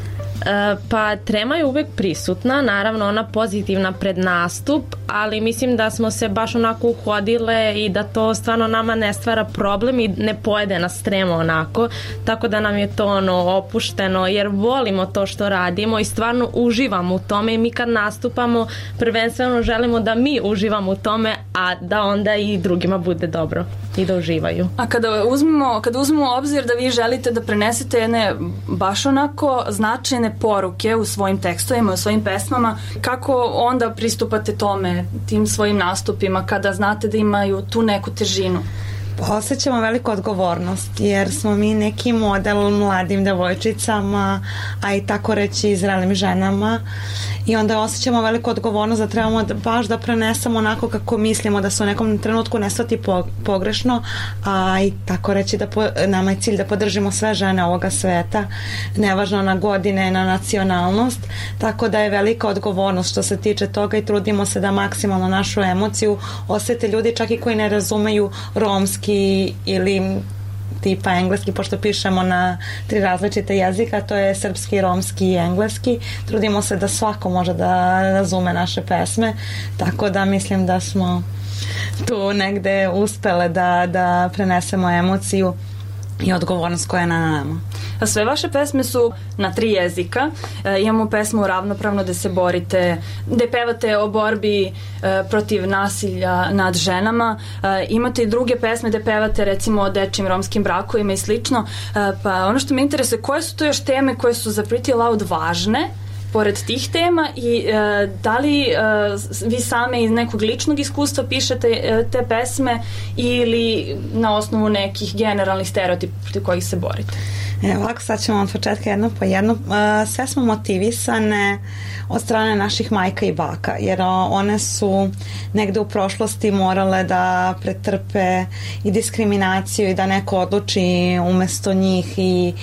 Pa trema je uvek prisutna, naravno ona pozitivna pred nastup, ali mislim da smo se baš onako uhodile i da to stvarno nama ne stvara problem i ne pojede nas trema onako, tako da nam je to opušteno jer volimo to što radimo i stvarno uživamo u tome i mi kad nastupamo prvenstveno želimo da mi uživamo u tome, a da onda i drugima bude dobro i da uživaju. A kada uzmemo obzir da vi želite da prenesete jedne baš onako značajne poruke u svojim tekstovima, u svojim pesmama, kako onda pristupate tome, tim svojim nastupima, kada znate da imaju tu neku težinu? Osjećamo veliku odgovornost jer smo mi neki model mladim devojčicama, a i tako reći zrelim ženama i onda osjećamo veliku odgovornost da trebamo baš da prenesemo onako kako mislimo, da se u nekom trenutku ne shvati pogrešno, a i tako reći da nama je cilj da podržimo sve žene ovoga sveta, nevažno na godine, na nacionalnost, tako da je velika odgovornost što se tiče toga i trudimo se da maksimalno našu emociju osjete ljudi čak i koji ne razumeju romski ili tipa engleski, pošto pišemo na 3 različite jezika, to je srpski, romski i engleski. Trudimo se da svako može da razume naše pesme, tako da mislim da smo tu negde uspele da prenesemo emociju i odgovornost koja je na nama. A sve vaše pesme su na 3 jezika. Imamo pesmu Ravnopravno da se borite, gde pevate o borbi protiv nasilja nad ženama. Imate i druge pesme gde pevate recimo o dečim romskim brakovima i slično. Pa ono što me interesuje, koje su to još teme koje su za Pretty Loud važne pored tih tema i da li vi same iz nekog ličnog iskustva pišete te pesme ili na osnovu nekih generalnih stereotipa protiv kojih se borite? Ovako, sad ćemo od početka jedno po jedno. Sve smo motivisane od strane naših majka i baka, jer one su negde u prošlosti morale da pretrpe i diskriminaciju i da neko odluči umesto njih i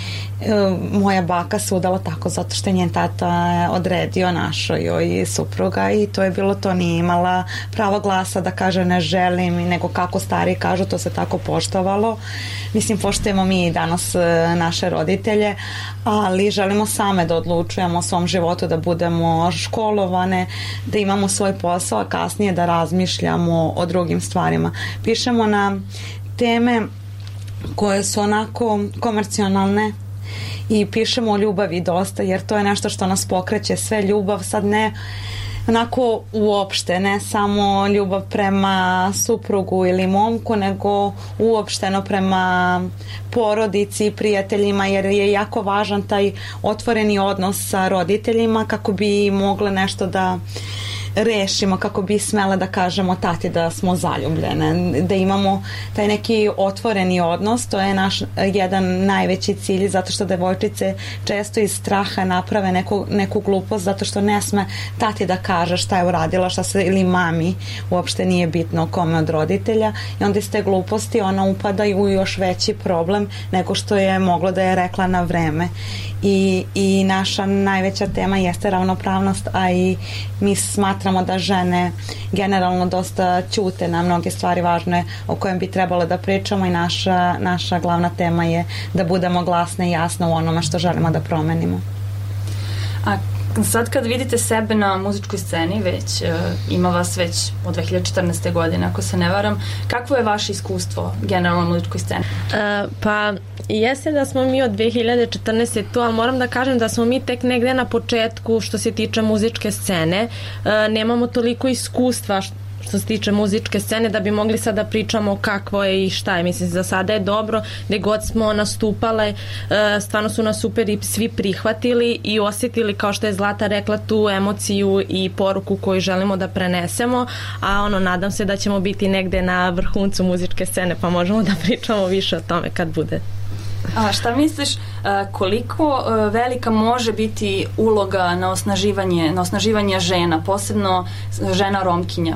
moja baka se udala tako zato što je njen tata odredio našoj joj supruga i to je bilo to, nije imala pravo glasa da kaže ne želim, nego kako stari kažu, to se tako poštovalo. Mislim, poštujemo mi i danas naše roditelje, ali želimo same da odlučujemo o svom životu, da budemo školovane, da imamo svoj posao, a kasnije da razmišljamo o drugim stvarima. Pišemo na teme koje su onako komercionalne i pišemo o ljubavi dosta, jer to je nešto što nas pokreće, sve ljubav, sad ne onako uopšte, ne samo ljubav prema suprugu ili momku, nego uopšteno prema porodici i prijateljima, jer je jako važan taj otvoreni odnos sa roditeljima kako bi mogle nešto da rešimo, kako bi smela da kažemo tati da smo zaljubljene, da imamo taj neki otvoreni odnos. To je naš jedan najveći cilj, zato što devojčice često iz straha naprave neku glupost, zato što ne sme tati da kaže šta je uradila, šta se, ili mami, uopšte nije bitno kome od roditelja, i onda iz te gluposti ona upada u još veći problem nego što je moglo da je rekla na vreme. I naša najveća tema jeste ravnopravnost, a i mi smatramo smatramo da žene generalno dosta ćute na mnoge stvari važne o kojem bi trebalo da pričamo i naša glavna tema je da budemo glasne i jasne u onome što želimo da promenimo. A sad kad vidite sebe na muzičkoj sceni, ima vas već od 2014. godine, ako se ne varam, kakvo je vaše iskustvo generalno na muzičkoj sceni? Pa jeste da smo mi od 2014. tu, ali moram da kažem da smo mi tek negde na početku što se tiče muzičke scene. Nemamo toliko iskustva što se tiče muzičke scene da bi mogli sad da pričamo kakvo je i šta je. Mislim, za sada je dobro, gde god smo nastupale, stvarno su nas super i svi prihvatili i osjetili, kao što je Zlata rekla, tu emociju i poruku koju želimo da prenesemo, a nadam se da ćemo biti negde na vrhuncu muzičke scene, pa možemo da pričamo više o tome kad bude. A šta misliš, koliko velika može biti uloga na osnaživanje žena, posebno žena Romkinja?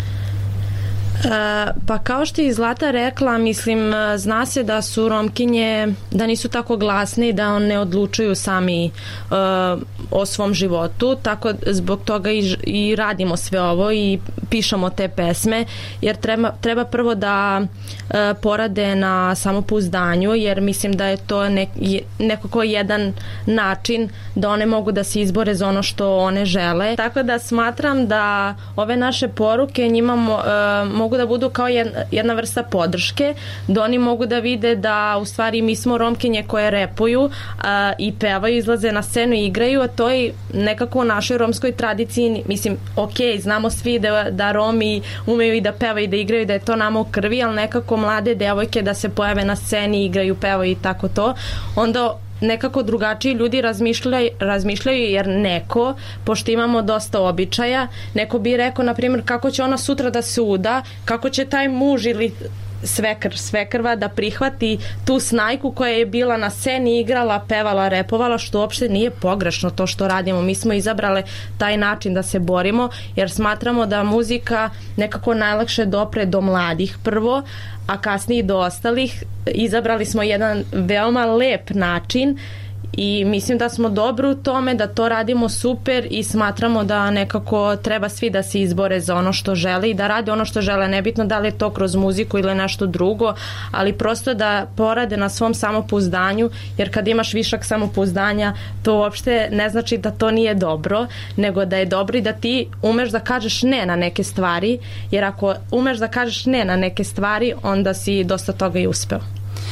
Pa kao što je Zlata rekla, mislim, zna se da su Romkinje, da nisu tako glasne i da ne odlučuju sami o svom životu, tako zbog toga i radimo sve ovo i pišemo te pesme, jer treba prvo da porade na samopouzdanju, jer mislim da je to nekako jedan način da one mogu da se izbore za ono što one žele. Tako da smatram da ove naše poruke njima mogu da budu kao jedna vrsta podrške, da oni mogu da vide da u stvari mi smo Romkinje koje repuju i pevaju, izlaze na scenu i igraju, a to je nekako u našoj romskoj tradiciji, mislim, znamo svi da Romi umeju i da pevaju i da igraju, da je to nama u krvi, ali nekako mlade devojke da se pojave na sceni, igraju, pevaju i tako to, onda nekako drugačiji ljudi razmišljaju, jer neko, pošto imamo dosta običaja, neko bi rekao, na primjer, kako će ona sutra da se uda, kako će taj muž ili svekrva da prihvati tu snajku koja je bila na sceni, igrala, pevala, repovala, što uopšte nije pogrešno to što radimo. Mi smo izabrale taj način da se borimo, jer smatramo da muzika nekako najlakše dopre do mladih prvo, a kasnije do ostalih. Izabrali smo jedan veoma lep način i mislim da smo dobri u tome, da to radimo super i smatramo da nekako treba svi da se izbore za ono što žele i da rade ono što žele, nebitno da li je to kroz muziku ili nešto drugo, ali prosto da porade na svom samopouzdanju, jer kad imaš višak samopouzdanja, to uopšte ne znači da to nije dobro, nego da je dobro i da ti umeš da kažeš ne na neke stvari, jer ako umeš da kažeš ne na neke stvari, onda si dosta toga i uspeo.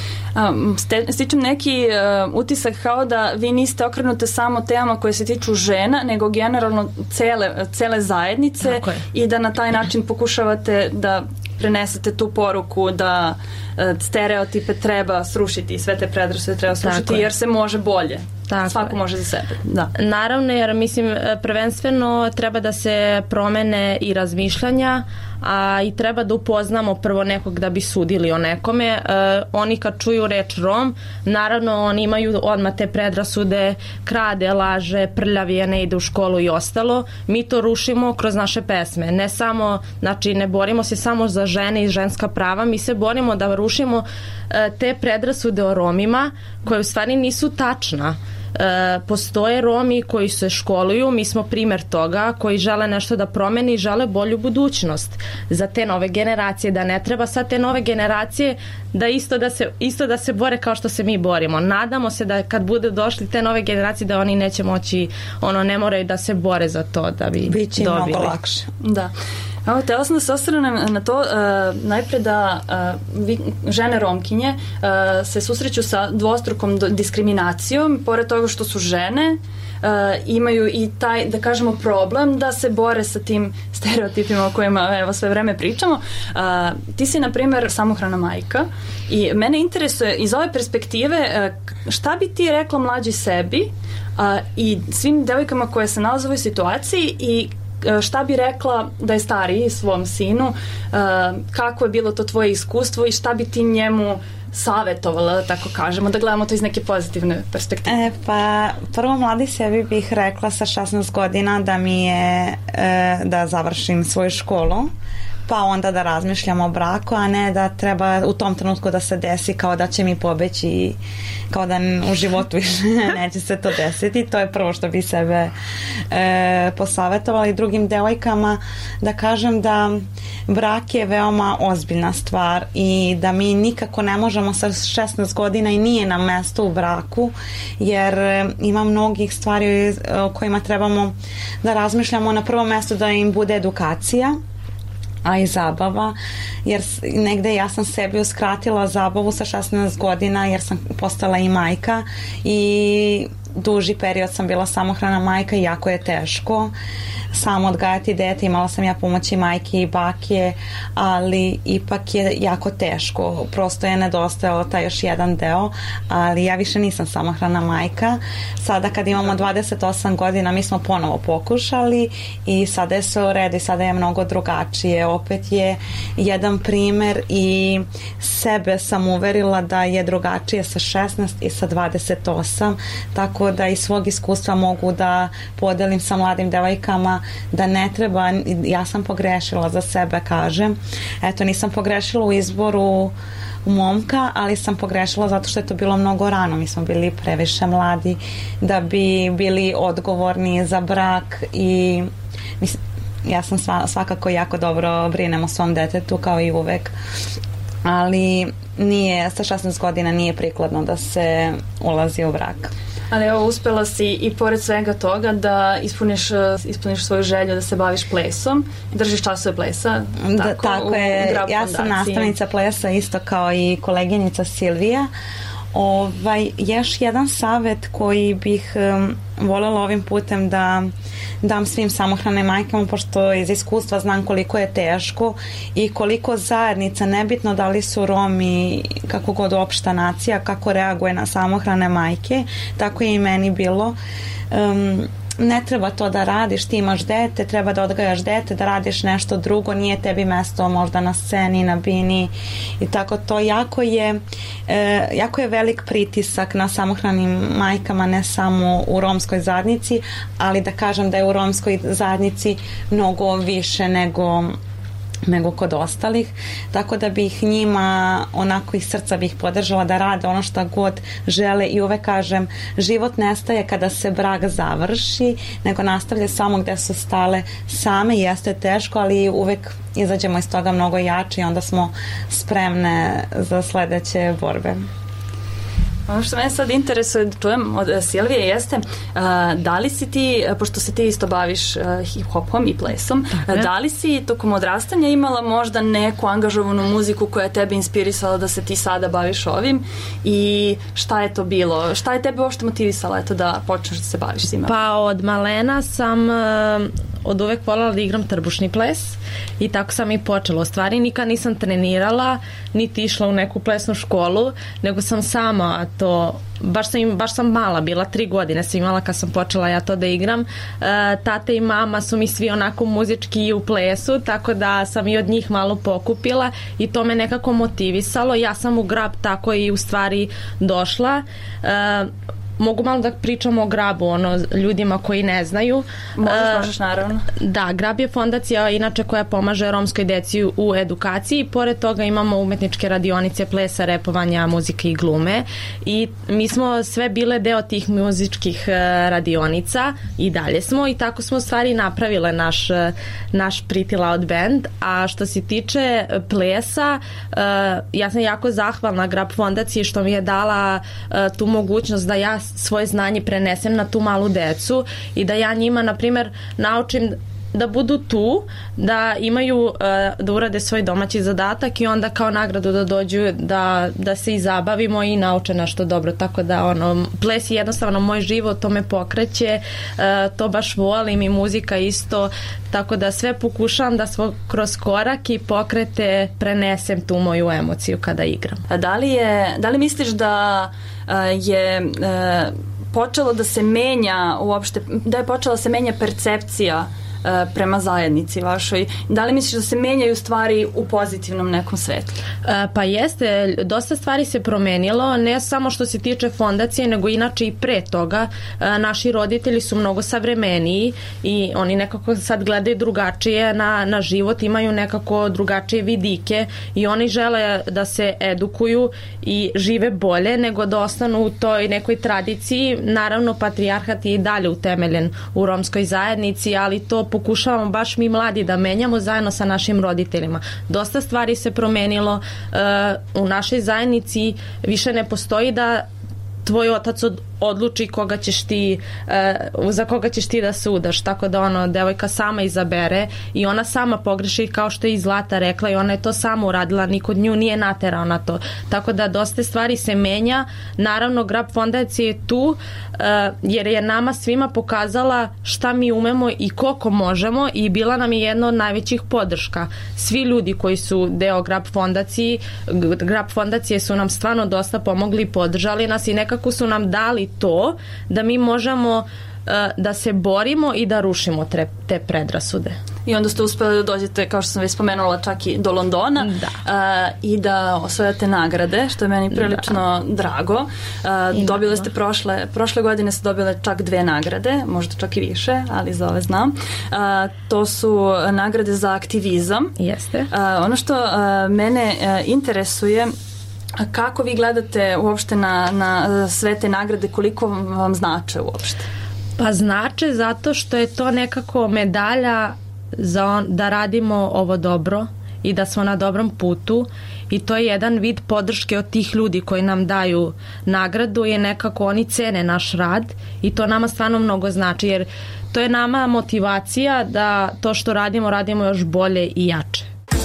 Stičem neki utisak kao da vi niste okrenute samo temama koje se tiču žena, nego generalno cele zajednice i da na taj način pokušavate da prenesete tu poruku da stereotipe treba srušiti i sve te predrasude treba srušiti jer se može bolje. Svako može za sebe. Da. Naravno, jer mislim prvenstveno treba da se promene i razmišljanja, a i treba da upoznamo prvo nekog da bi sudili o nekome. Oni kad čuju reč Rom, naravno oni imaju odmah te predrasude, krade, laže, prljavije, ne ide u školu i ostalo. Mi to rušimo kroz naše pesme. Ne samo, znači ne borimo se samo za žene i ženska prava, mi se borimo da rušimo te predrasude o Romima koje u stvari nisu tačna. Postoje Romi koji se školuju, mi smo primer toga, koji žele nešto da promeni i žele bolju budućnost za te nove generacije, da ne treba sad te nove generacije da isto da se bore kao što se mi borimo. Nadamo se da kad bude došli te nove generacije da oni neće moći, ne moraju da se bore za to da bi dobili. Biće mnogo lakše. Da. Evo, htjela sam da se osvrnem na to, najpre da žene Romkinje se susreću sa dvostrukom diskriminacijom, pored toga što su žene, imaju i taj, da kažemo, problem da se bore sa tim stereotipima o kojima evo sve vreme pričamo. Ti si, na primjer, samohrana majka i mene interesuje iz ove perspektive šta bi ti rekla mlađi sebi i svim devojkama koje se nalaze u ovoj situaciji i šta bi rekla da je stariji svom sinu, kako je bilo to tvoje iskustvo i šta bi ti njemu savjetovala, da tako kažemo, da gledamo to iz neke pozitivne perspektive? Pa prvo mladi sebi bih rekla sa 16 godina da mi je da završim svoju školu, pa onda da razmišljamo o braku, a ne da treba u tom trenutku da se desi kao da će mi pobeći i kao da u životu više neće se to desiti. To je prvo što bi sebe posavetovala i drugim devojkama da kažem da brak je veoma ozbiljna stvar i da mi nikako ne možemo sa 16 godina i nije nam mesto u braku, jer ima mnogih stvari o kojima trebamo da razmišljamo. Na prvom mestu da im bude edukacija, a i zabava, jer negde ja sam sebi uskratila zabavu sa 16 godina jer sam postala i majka i duži period sam bila samohrana majka i jako je teško samo odgajati dete. Imala sam ja pomoći majke i bake, ali ipak je jako teško. Prosto je nedostajalo taj još jedan deo, ali ja više nisam samohrana majka. Sada kad imamo 28 godina mi smo ponovo pokušali i sada je sve u redu i sada je mnogo drugačije. Opet je jedan primer i sebe sam uverila da je drugačije sa 16 i sa 28, tako da iz svog iskustva mogu da podelim sa mladim devojkama da ne treba, ja sam pogrešila za sebe, kažem. Eto, nisam pogrešila u izboru momka, ali sam pogrešila zato što je to bilo mnogo rano. Mi smo bili previše mladi da bi bili odgovorni za brak i ja sam svakako jako dobro brinem o svom detetu kao i uvek, ali nije, sa 16 godina nije prikladno da se ulazi u brak. Ali evo, uspela si i pored svega toga da ispuniš svoju želju da se baviš plesom, držiš časove plesa. Tako je, ja sam nastavnica plesa isto kao i koleginica Silvija. Još jedan savjet koji bih voljela ovim putem da dam svim samohranim majkama, pošto iz iskustva znam koliko je teško i koliko zajednica, nebitno da li su Romi, kako god opšta nacija, kako reaguje na samohrane majke, tako je i meni bilo. Ne treba to da radiš, ti imaš dete, treba da odgajaš dete, da radiš nešto drugo, nije tebi mesto možda na sceni, na bini i tako to. Jako je velik pritisak na samohranim majkama, ne samo u romskoj zajednici, ali da kažem da je u romskoj zajednici mnogo više nego kod ostalih, tako da bih njima onako iz srca bih podržala da rade ono što god žele i uvek kažem, život nestaje kada se brak završi, nego nastavlja samo gde su stale same. Jeste teško, ali uvek izađemo iz toga mnogo jači i onda smo spremne za sledeće borbe. Ono što mene sad interesuje da čujem od Silvije jeste da li si ti, pošto se ti isto baviš hip-hopom i plesom, da li si tokom odrastanja imala možda neku angažovanu muziku koja je tebe inspirisala da se ti sada baviš ovim i šta je to bilo? Šta je tebe uopšte motivisala da počneš da se baviš svima? Pa od malena sam od uvek voljela da igram trbušni ples i tako sam i počela. U stvari nikad nisam trenirala, niti išla u neku plesnu školu, nego sam sama to, baš sam mala, bila 3 godine sam imala kad sam počela ja to da igram. Tate i mama su mi svi onako muzički i u plesu, tako da sam i od njih malo pokupila i to me nekako motivisalo. Ja sam u grab tako i u stvari došla. Mogu malo da pričamo o Grabu, ljudima koji ne znaju. Možeš naravno. Da, Grab je fondacija inače koja pomaže romskoj deci u edukaciji. Pored toga imamo umetničke radionice plesa, repovanja, muzike i glume i mi smo sve bile deo tih muzičkih radionica i dalje smo i tako smo u stvari napravile naš Pretty Loud band. A što se tiče plesa, ja sam jako zahvalna Grab fondaciji što mi je dala tu mogućnost da ja svoje znanje prenesem na tu malu decu i da ja njima, na primjer, naučim da budu tu, da imaju, da urade svoj domaći zadatak i onda kao nagradu da dođu da se i zabavimo i nauče nešto dobro. Tako da ples je jednostavno moj život, to me pokreće, to baš volim i muzika isto, tako da sve pokušavam da kroz korak i pokrete prenesem tu moju emociju kada igram. A da li misliš da je počelo da se menja uopšte, da je počela da se menja percepcija prema zajednici vašoj? Da li misliš da se menjaju stvari u pozitivnom nekom svetlu? Pa jeste, dosta stvari se promenilo, ne samo što se tiče fondacije, nego inače i pre toga. Naši roditelji su mnogo savremeniji i oni nekako sad gledaju drugačije na život, imaju nekako drugačije vidike i oni žele da se edukuju i žive bolje nego da ostanu u toj nekoj tradiciji. Naravno, patrijarhat je i dalje utemeljen u romskoj zajednici, ali to pokušavamo baš mi mladi da menjamo zajedno sa našim roditeljima. Dosta stvari se promenilo u našoj zajednici, više ne postoji da tvoj otac odluči koga ćeš ti, za koga ćeš ti da se udaš, tako da devojka sama izabere i ona sama pogreši, kao što je i Zlata rekla, i ona je to sama uradila, niko nju nije naterao na to, tako da dosta stvari se menja. Naravno, Grab fondacija je tu jer je nama svima pokazala šta mi umemo i koliko možemo i bila nam je jedna od najvećih podrška. Svi ljudi koji su deo Grab fondacije su nam stvarno dosta pomogli i podržali nas i nekako su nam dali to da mi možemo da se borimo i da rušimo te predrasude. I onda ste uspeli da dođete, kao što sam već spomenula, čak i do Londona i da osvojate nagrade, što je meni prilično drago. Dobile ste prošle godine ste dobile čak 2 nagrade, možda čak i više, ali za ove znam. To su nagrade za aktivizam. Jeste. Ono što mene interesuje, kako vi gledate uopšte na sve te nagrade, koliko vam znače uopšte? Pa znače zato što je to nekako medalja da radimo ovo dobro i da smo na dobrom putu i to je jedan vid podrške od tih ljudi koji nam daju nagradu, je nekako oni cene naš rad i to nama stvarno mnogo znači, jer to je nama motivacija da to što radimo još bolje i jače.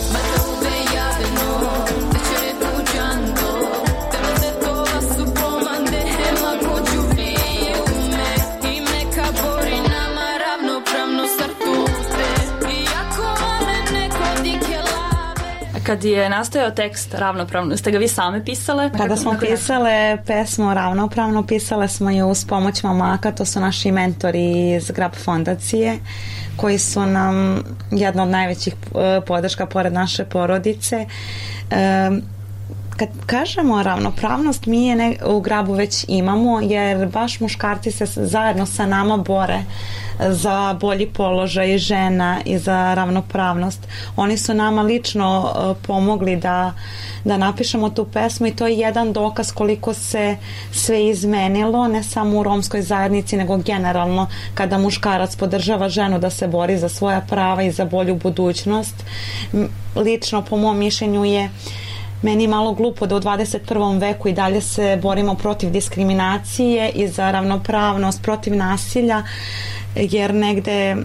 Kad je nastojao tekst Ravnopravno, ste ga vi same pisale? Kada smo pisale pesmu Ravnopravno, pisale smo je uz pomoć momaka, to su naši mentori iz Grab fondacije, koji su nam jedna od najvećih podrška pored naše porodice. Kad kažemo ravnopravnost, mi je u Grabu već imamo, jer baš muškarci se zajedno sa nama bore za bolji položaj žena i za ravnopravnost. Oni su nama lično pomogli da napišemo tu pesmu i to je jedan dokaz koliko se sve izmenilo, ne samo u romskoj zajednici, nego generalno kada muškarac podržava ženu da se bori za svoja prava i za bolju budućnost. Lično, po mom mišljenju, je meni malo glupo da u 21. veku i dalje se borimo protiv diskriminacije i za ravnopravnost, protiv nasilja, jer negde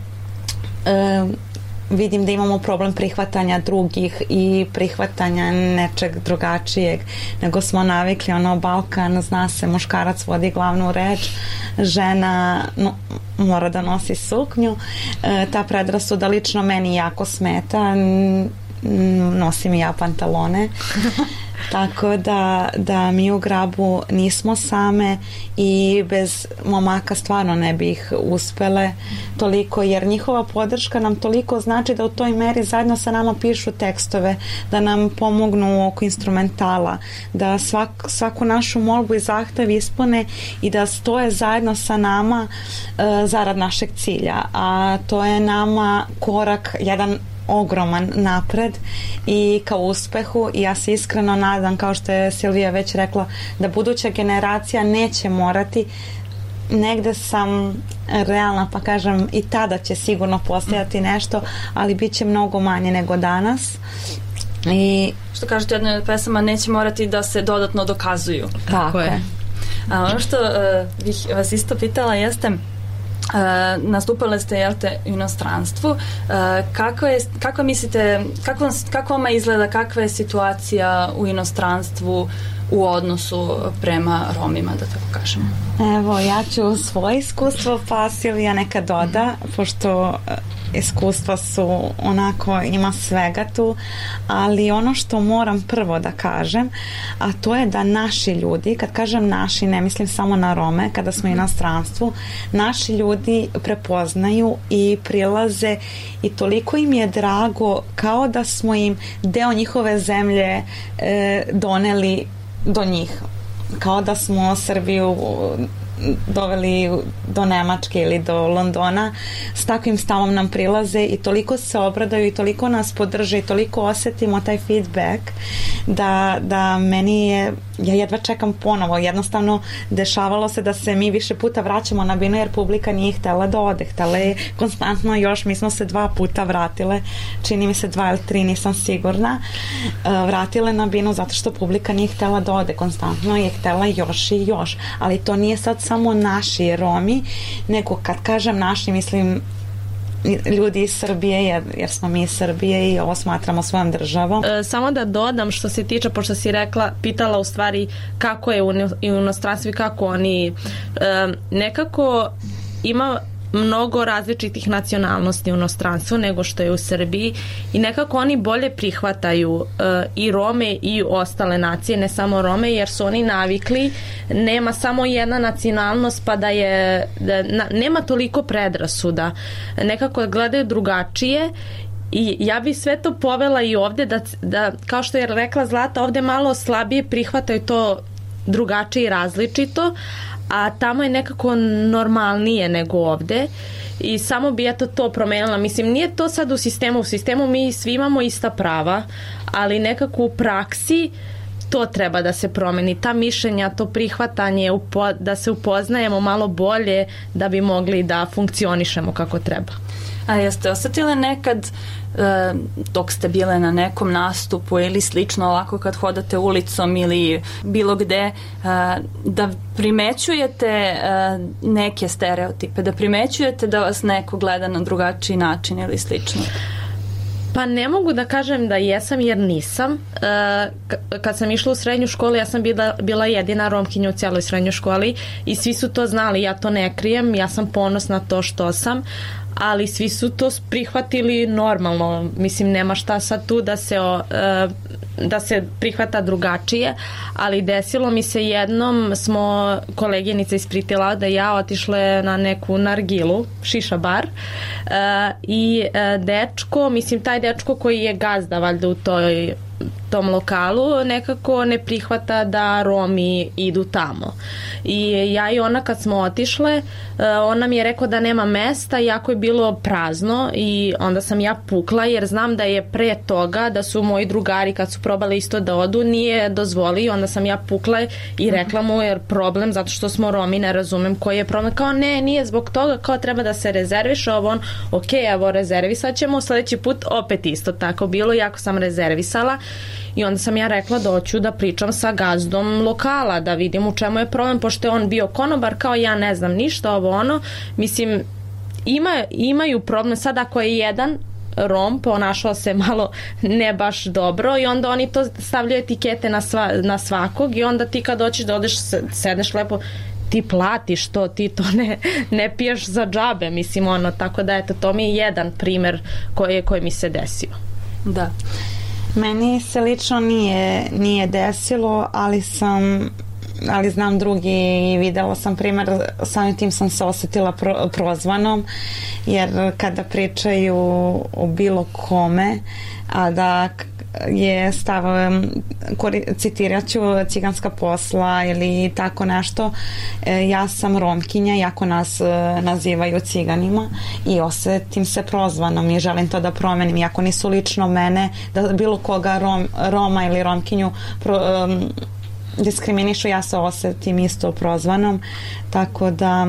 vidim da imamo problem prihvatanja drugih i prihvatanja nečeg drugačijeg, nego smo navikli Balkan, zna se, muškarac vodi glavnu reč, žena mora da nosi suknju. Ta predrasuda lično meni jako smeta, nosim i ja pantalone. Tako da mi u Grabu nismo same i bez momaka stvarno ne bi ih uspele toliko, jer njihova podrška nam toliko znači da u toj meri zajedno sa nama pišu tekstove, da nam pomognu oko instrumentala, da svaku našu molbu i zahtev ispune i da stoje zajedno sa nama zarad našeg cilja, a to je nama korak jedan ogroman napred i ka uspehu, i ja se iskreno nadam, kao što je Silvija već rekla, da buduća generacija neće morati, negde sam realna pa kažem i tada će sigurno postojati nešto, ali bit će mnogo manje nego danas. I što kažete, jedna od pesama, neće morati da se dodatno dokazuju. Tako je. A ono što bih vas isto pitala jeste, nastupale ste u inostranstvu, kako mislite, kako vama izgleda, kakva je situacija u inostranstvu u odnosu prema Romima, da tako kažemo. Evo, ja ću svoje iskustvo, pa Silvija neka doda, pošto iskustva su onako, ima svega tu, ali ono što moram prvo da kažem, a to je da naši ljudi, kad kažem naši, ne mislim samo na Rome, kada smo u inostranstvu, naši ljudi prepoznaju i prilaze i toliko im je drago kao da smo im deo njihove zemlje doneli do njih, kao da smo Srbiju doveli do Nemačke ili do Londona, s takvim stavom nam prilaze i toliko se obradaju i toliko nas podrže i toliko osetimo taj feedback da meni je, ja jedva čekam ponovo, jednostavno dešavalo se da se mi više puta vraćamo na binu jer publika nije htela da ode, htela je konstantno još, mi smo se 2 puta vratile, čini mi se 2 ili 3, nisam sigurna, vratile na binu zato što publika nije htela da ode, konstantno je htela još i još, ali to nije sad samo naši Romi, nego kad kažem naši, mislim ljudi iz Srbije, jer smo mi iz Srbije i ovo smatramo svojom državom. Samo da dodam što se tiče, pošto si rekla, pitala u stvari kako je u inostranstvu i kako oni nekako ima mnogo različitih nacionalnosti u inostranstvu nego što je u Srbiji i nekako oni bolje prihvataju i Rome i ostale nacije, ne samo Rome, jer su oni navikli, nema samo jedna nacionalnost pa da je, nema toliko predrasuda, nekako gledaju drugačije. I ja bi sve to povela i ovde da kao što je rekla Zlata, ovde malo slabije prihvataju to drugačije i različito, a tamo je nekako normalnije nego ovde i samo bi to promenila. Mislim, nije to sad u sistemu mi svi imamo ista prava, ali nekako u praksi to treba da se promeni, ta mišljenja, to prihvatanje, da se upoznajemo malo bolje da bi mogli da funkcionišemo kako treba. A jeste osetile nekad dok ste bile na nekom nastupu ili slično, ovako kad hodate ulicom ili bilo gde, da primećujete neke stereotipe, da primećujete da vas neko gleda na drugačiji način ili slično? Pa ne mogu da kažem da jesam jer nisam. Kad sam išla u srednju školu, ja sam bila jedina Romkinja u cijeloj srednjoj školi i svi su to znali, ja to ne krijem, ja sam ponosna to što sam, ali svi su to prihvatili normalno. Mislim, nema šta sad tu da se prihvata drugačije, ali desilo mi se jednom, smo koleginica iz Pritila da ja otišle na neku nargilu, šiša bar, i dečko, mislim taj dečko koji je gazda valjda u tom lokalu nekako ne prihvata da Romi idu tamo. I ja i ona kad smo otišle, ona mi je rekao da nema mesta, jako je bilo prazno i onda sam ja pukla jer znam da je pre toga da su moji drugari kad su probali isto da odu nije dozvolio, onda sam ja pukla i rekla mu jer problem zato što smo Romi, ne razumem koji je problem, kao ne, nije zbog toga, kao treba da se rezerviš, ovo on, ok, evo rezervisat ćemo, sledeći put opet isto tako bilo, jako sam rezervisala. I onda sam ja rekla da hoću da pričam sa gazdom lokala, da vidim u čemu je problem, pošto je on bio konobar, kao ja ne znam ništa, ovo ono. Mislim, imaju problem. Sad ako je jedan Rom ponašao se malo ne baš dobro i onda oni to stavljaju etikete na svakog i onda ti kad hoćeš da odeš, sedneš lepo, ti platiš to, ti to ne piješ za džabe, mislim ono, tako da eto, to mi je jedan primer koji mi se desio. Da. Meni se lično nije desilo, ali znam drugi i videla sam primjer, samim tim sam se osetila prozvanom, jer kada pričaju o bilo kome, a da je stav, citirat ću ciganska posla ili tako nešto, ja sam Romkinja, jako nas nazivaju ciganima i osetim se prozvanom i želim to da promenim, iako nisu lično mene, da bilo koga Roma ili Romkinju diskriminišu, ja se osetim isto prozvanom, tako da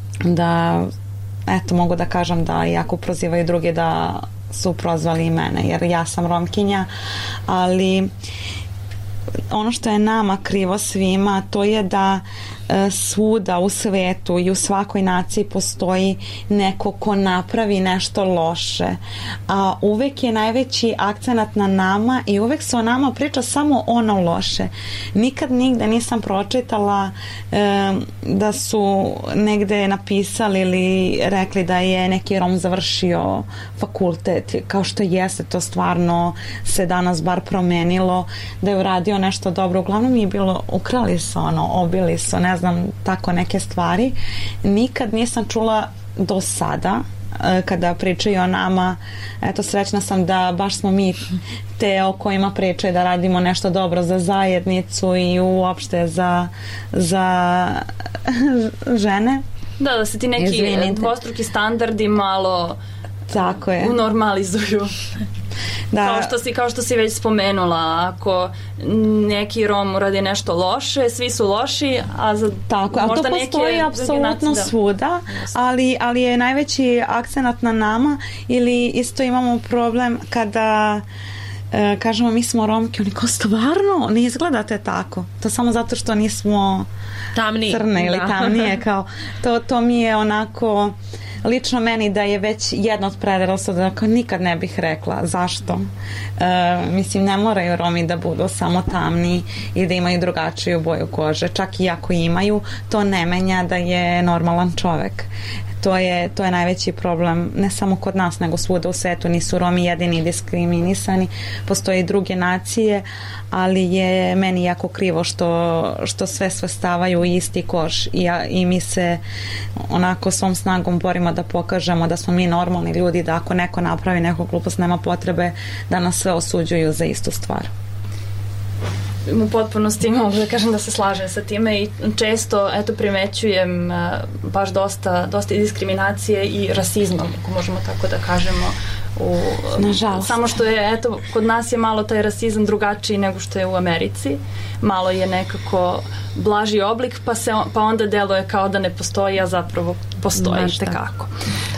eto, mogu da kažem da iako prozivaju druge da su prozvali i mene, jer ja sam Romkinja, ali ono što je nama krivo svima, to je da svuda u svetu i u svakoj naciji postoji neko ko napravi nešto loše, a uvek je najveći akcenat na nama i uvek se o nama priča samo ono loše. Nikad nigde nisam pročitala da su negde napisali ili rekli da je neki Rom završio fakultet, kao što jeste, to stvarno se danas bar promenilo, da je uradio nešto dobro. Uglavnom je bilo, ukrali su obili su, ne znam, tako neke stvari. Nikad nisam čula do sada kada pričaju o nama. Eto, srećna sam da baš smo mi te o kojima pričaju da radimo nešto dobro za zajednicu i uopšte za žene. Da se ti neki dvostruki standardi malo tako je unormalizuju. Da. Kao što si već spomenula, ako neki Rom uradi nešto loše, svi su loši, a za tako, možda to postoji apsolutno svuda, ali je najveći akcenat na nama. Ili isto imamo problem kada kažemo mi smo Romke, oni kao stvarno ne izgledate tako, to samo zato što nismo crne ili tamnije, kao to mi je onako lično meni da je već jedno od predrasuda, da nikad ne bih rekla. Zašto? Mislim, ne moraju Romi da budu samo tamni i da imaju drugačiju boju kože. Čak i ako imaju, to ne menja da je normalan čovek. To je najveći problem, ne samo kod nas, nego svuda u svetu. Nisu Romi jedini diskriminisani, postoje i druge nacije, ali je meni jako krivo što sve stavaju u isti koš i mi se onako svom snagom borimo da pokažemo da smo mi normalni ljudi, da ako neko napravi neku glupost nema potrebe da nas sve osuđuju za istu stvar. U potpunosti mogu da kažem da se slažem sa time i često primećujem baš dosta diskriminacije i rasizma, ako možemo tako da kažemo. Nažalost. Samo što je, kod nas je malo taj rasizam drugačiji nego što je u Americi. Malo je nekako blaži oblik, pa onda deluje kao da ne postoji, a zapravo postoji tekako.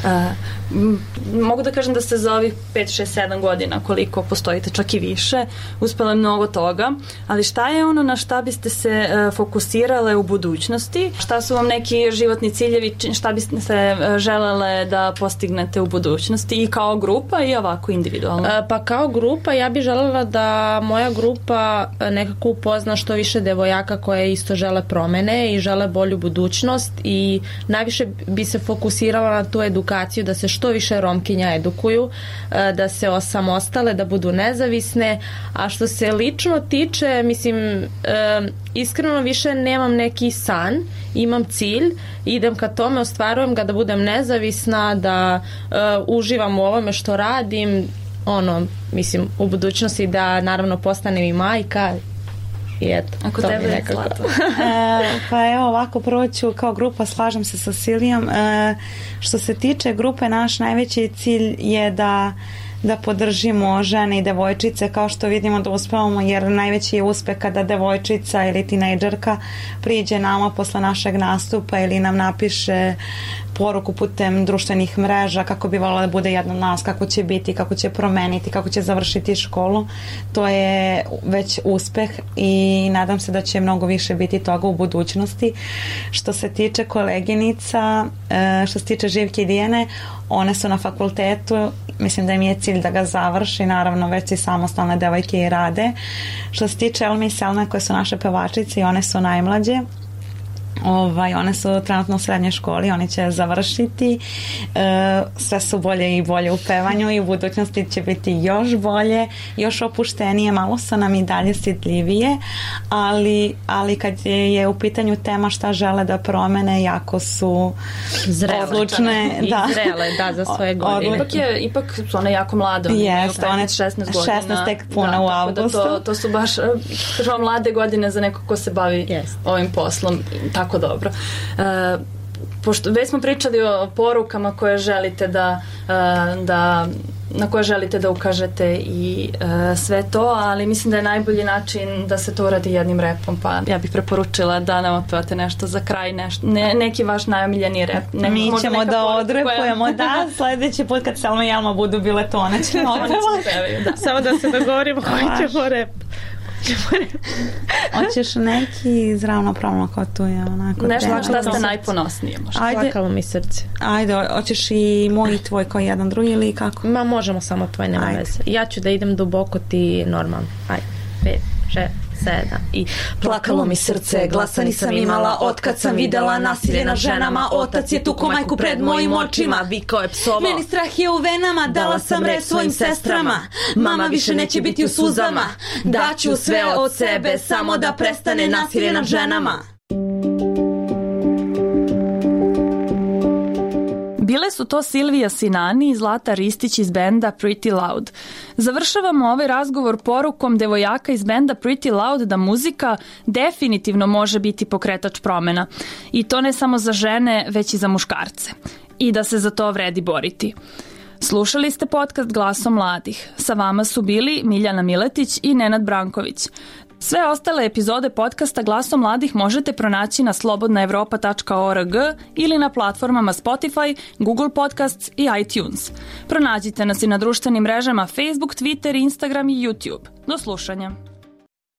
Mogu da kažem da ste za ovih 5, 6, 7 godina koliko postojite, čak i više, uspela mnogo toga, ali šta je ono na šta biste se fokusirale u budućnosti? Šta su vam neki životni ciljevi, šta biste se želele da postignete u budućnosti i kao grupa i ovako individualno? Pa kao grupa ja bih želela da moja grupa nekako upozna što više devojaka koje isto žele promene i žele bolju budućnost i najviše bi se fokusirala na tu edukaciju, da se što više Romkinja edukuju, da se osamostale, da budu nezavisne, a što se lično tiče, mislim, iskreno više nemam neki san, imam cilj, idem ka tome, ostvarujem ga da budem nezavisna, da uživam u ovome što radim, mislim, u budućnosti da naravno postanem i majka. I eto, ako tebe je Zlata. Pa evo ovako, prvo ću kao grupa, slažem se sa Silijom. Što se tiče grupe, naš najveći cilj je da podržimo žene i devojčice, kao što vidimo da uspevamo, jer najveći je uspeh kada devojčica ili tinejdžerka priđe nama posle našeg nastupa ili nam napiše poruku putem društvenih mreža kako bi voljela da bude jedna od nas, kako će biti, kako će promeniti, kako će završiti školu. To je već uspeh i nadam se da će mnogo više biti toga u budućnosti. Što se tiče koleginica, što se tiče Živke i Dijene, one su na fakultetu, mislim da im je cilj da ga završi, naravno već i samostalne devojke i rade. Što se tiče Elme i Selme, koje su naše pevačice i one su najmlađe, one su trenutno u srednjoj školi, oni će završiti, sve su bolje i bolje u pevanju i u budućnosti će biti još bolje, još opuštenije, malo su nam i dalje stidljivije, ali kad je u pitanju tema šta žele da promene, jako su odlučne i zrele za svoje godine. Ipak su one jako mlade, jeste, one 16 godina, 16 tek puna u avgustu, to su baš mlade godine za neko ko se bavi ovim poslom tako dobro. Pošto već smo pričali o porukama koje želite na koje želite da ukažete i sve to, ali mislim da je najbolji način da se to uradi jednim repom, pa ja bih preporučila da nam otpevate nešto za kraj, neki vaš najomiljeni rep. Mi ćemo da odrepujemo, da, sledeći put kad Selma i Elma budu bile to, one ćemo otpevati. Samo da se dogovorimo koji ćemo rep. Hoćeš neki ravnopravno kotuje, onako. Nešto na šta ste najponosnije možda. Plakalo mi srce. Ajde, hoćeš i moj i tvoj kao jedan drugi ili kako? Ma možemo samo tvoj, nema veze. Ja ću da idem duboko, ti normalno. Ajde, 5, 6, 7 i... Plakalo mi srce, glasa nisam imala, otkad sam videla nasilje nad ženama, otac je tuko majku pred mojim očima, vikao je psovao. Meni strah je u venama, dala sam reč svojim sestrama, mama više neće biti u suzama, daću sve od sebe, samo da prestane nasilje nad ženama. Bile su to Silvija Sinani i Zlata Ristić iz benda Pretty Loud. Završavamo ovaj razgovor porukom devojaka iz benda Pretty Loud da muzika definitivno može biti pokretač promena. I to ne samo za žene, već i za muškarce. I da se za to vredi boriti. Slušali ste podcast Glasom mladih. Sa vama su bili Miljana Miletić i Nenad Branković. Sve ostale epizode podcasta Glasom mladih možete pronaći na slobodnaevropa.org ili na platformama Spotify, Google Podcasts i iTunes. Pronađite nas i na društvenim mrežama Facebook, Twitter, Instagram i YouTube. Do slušanja.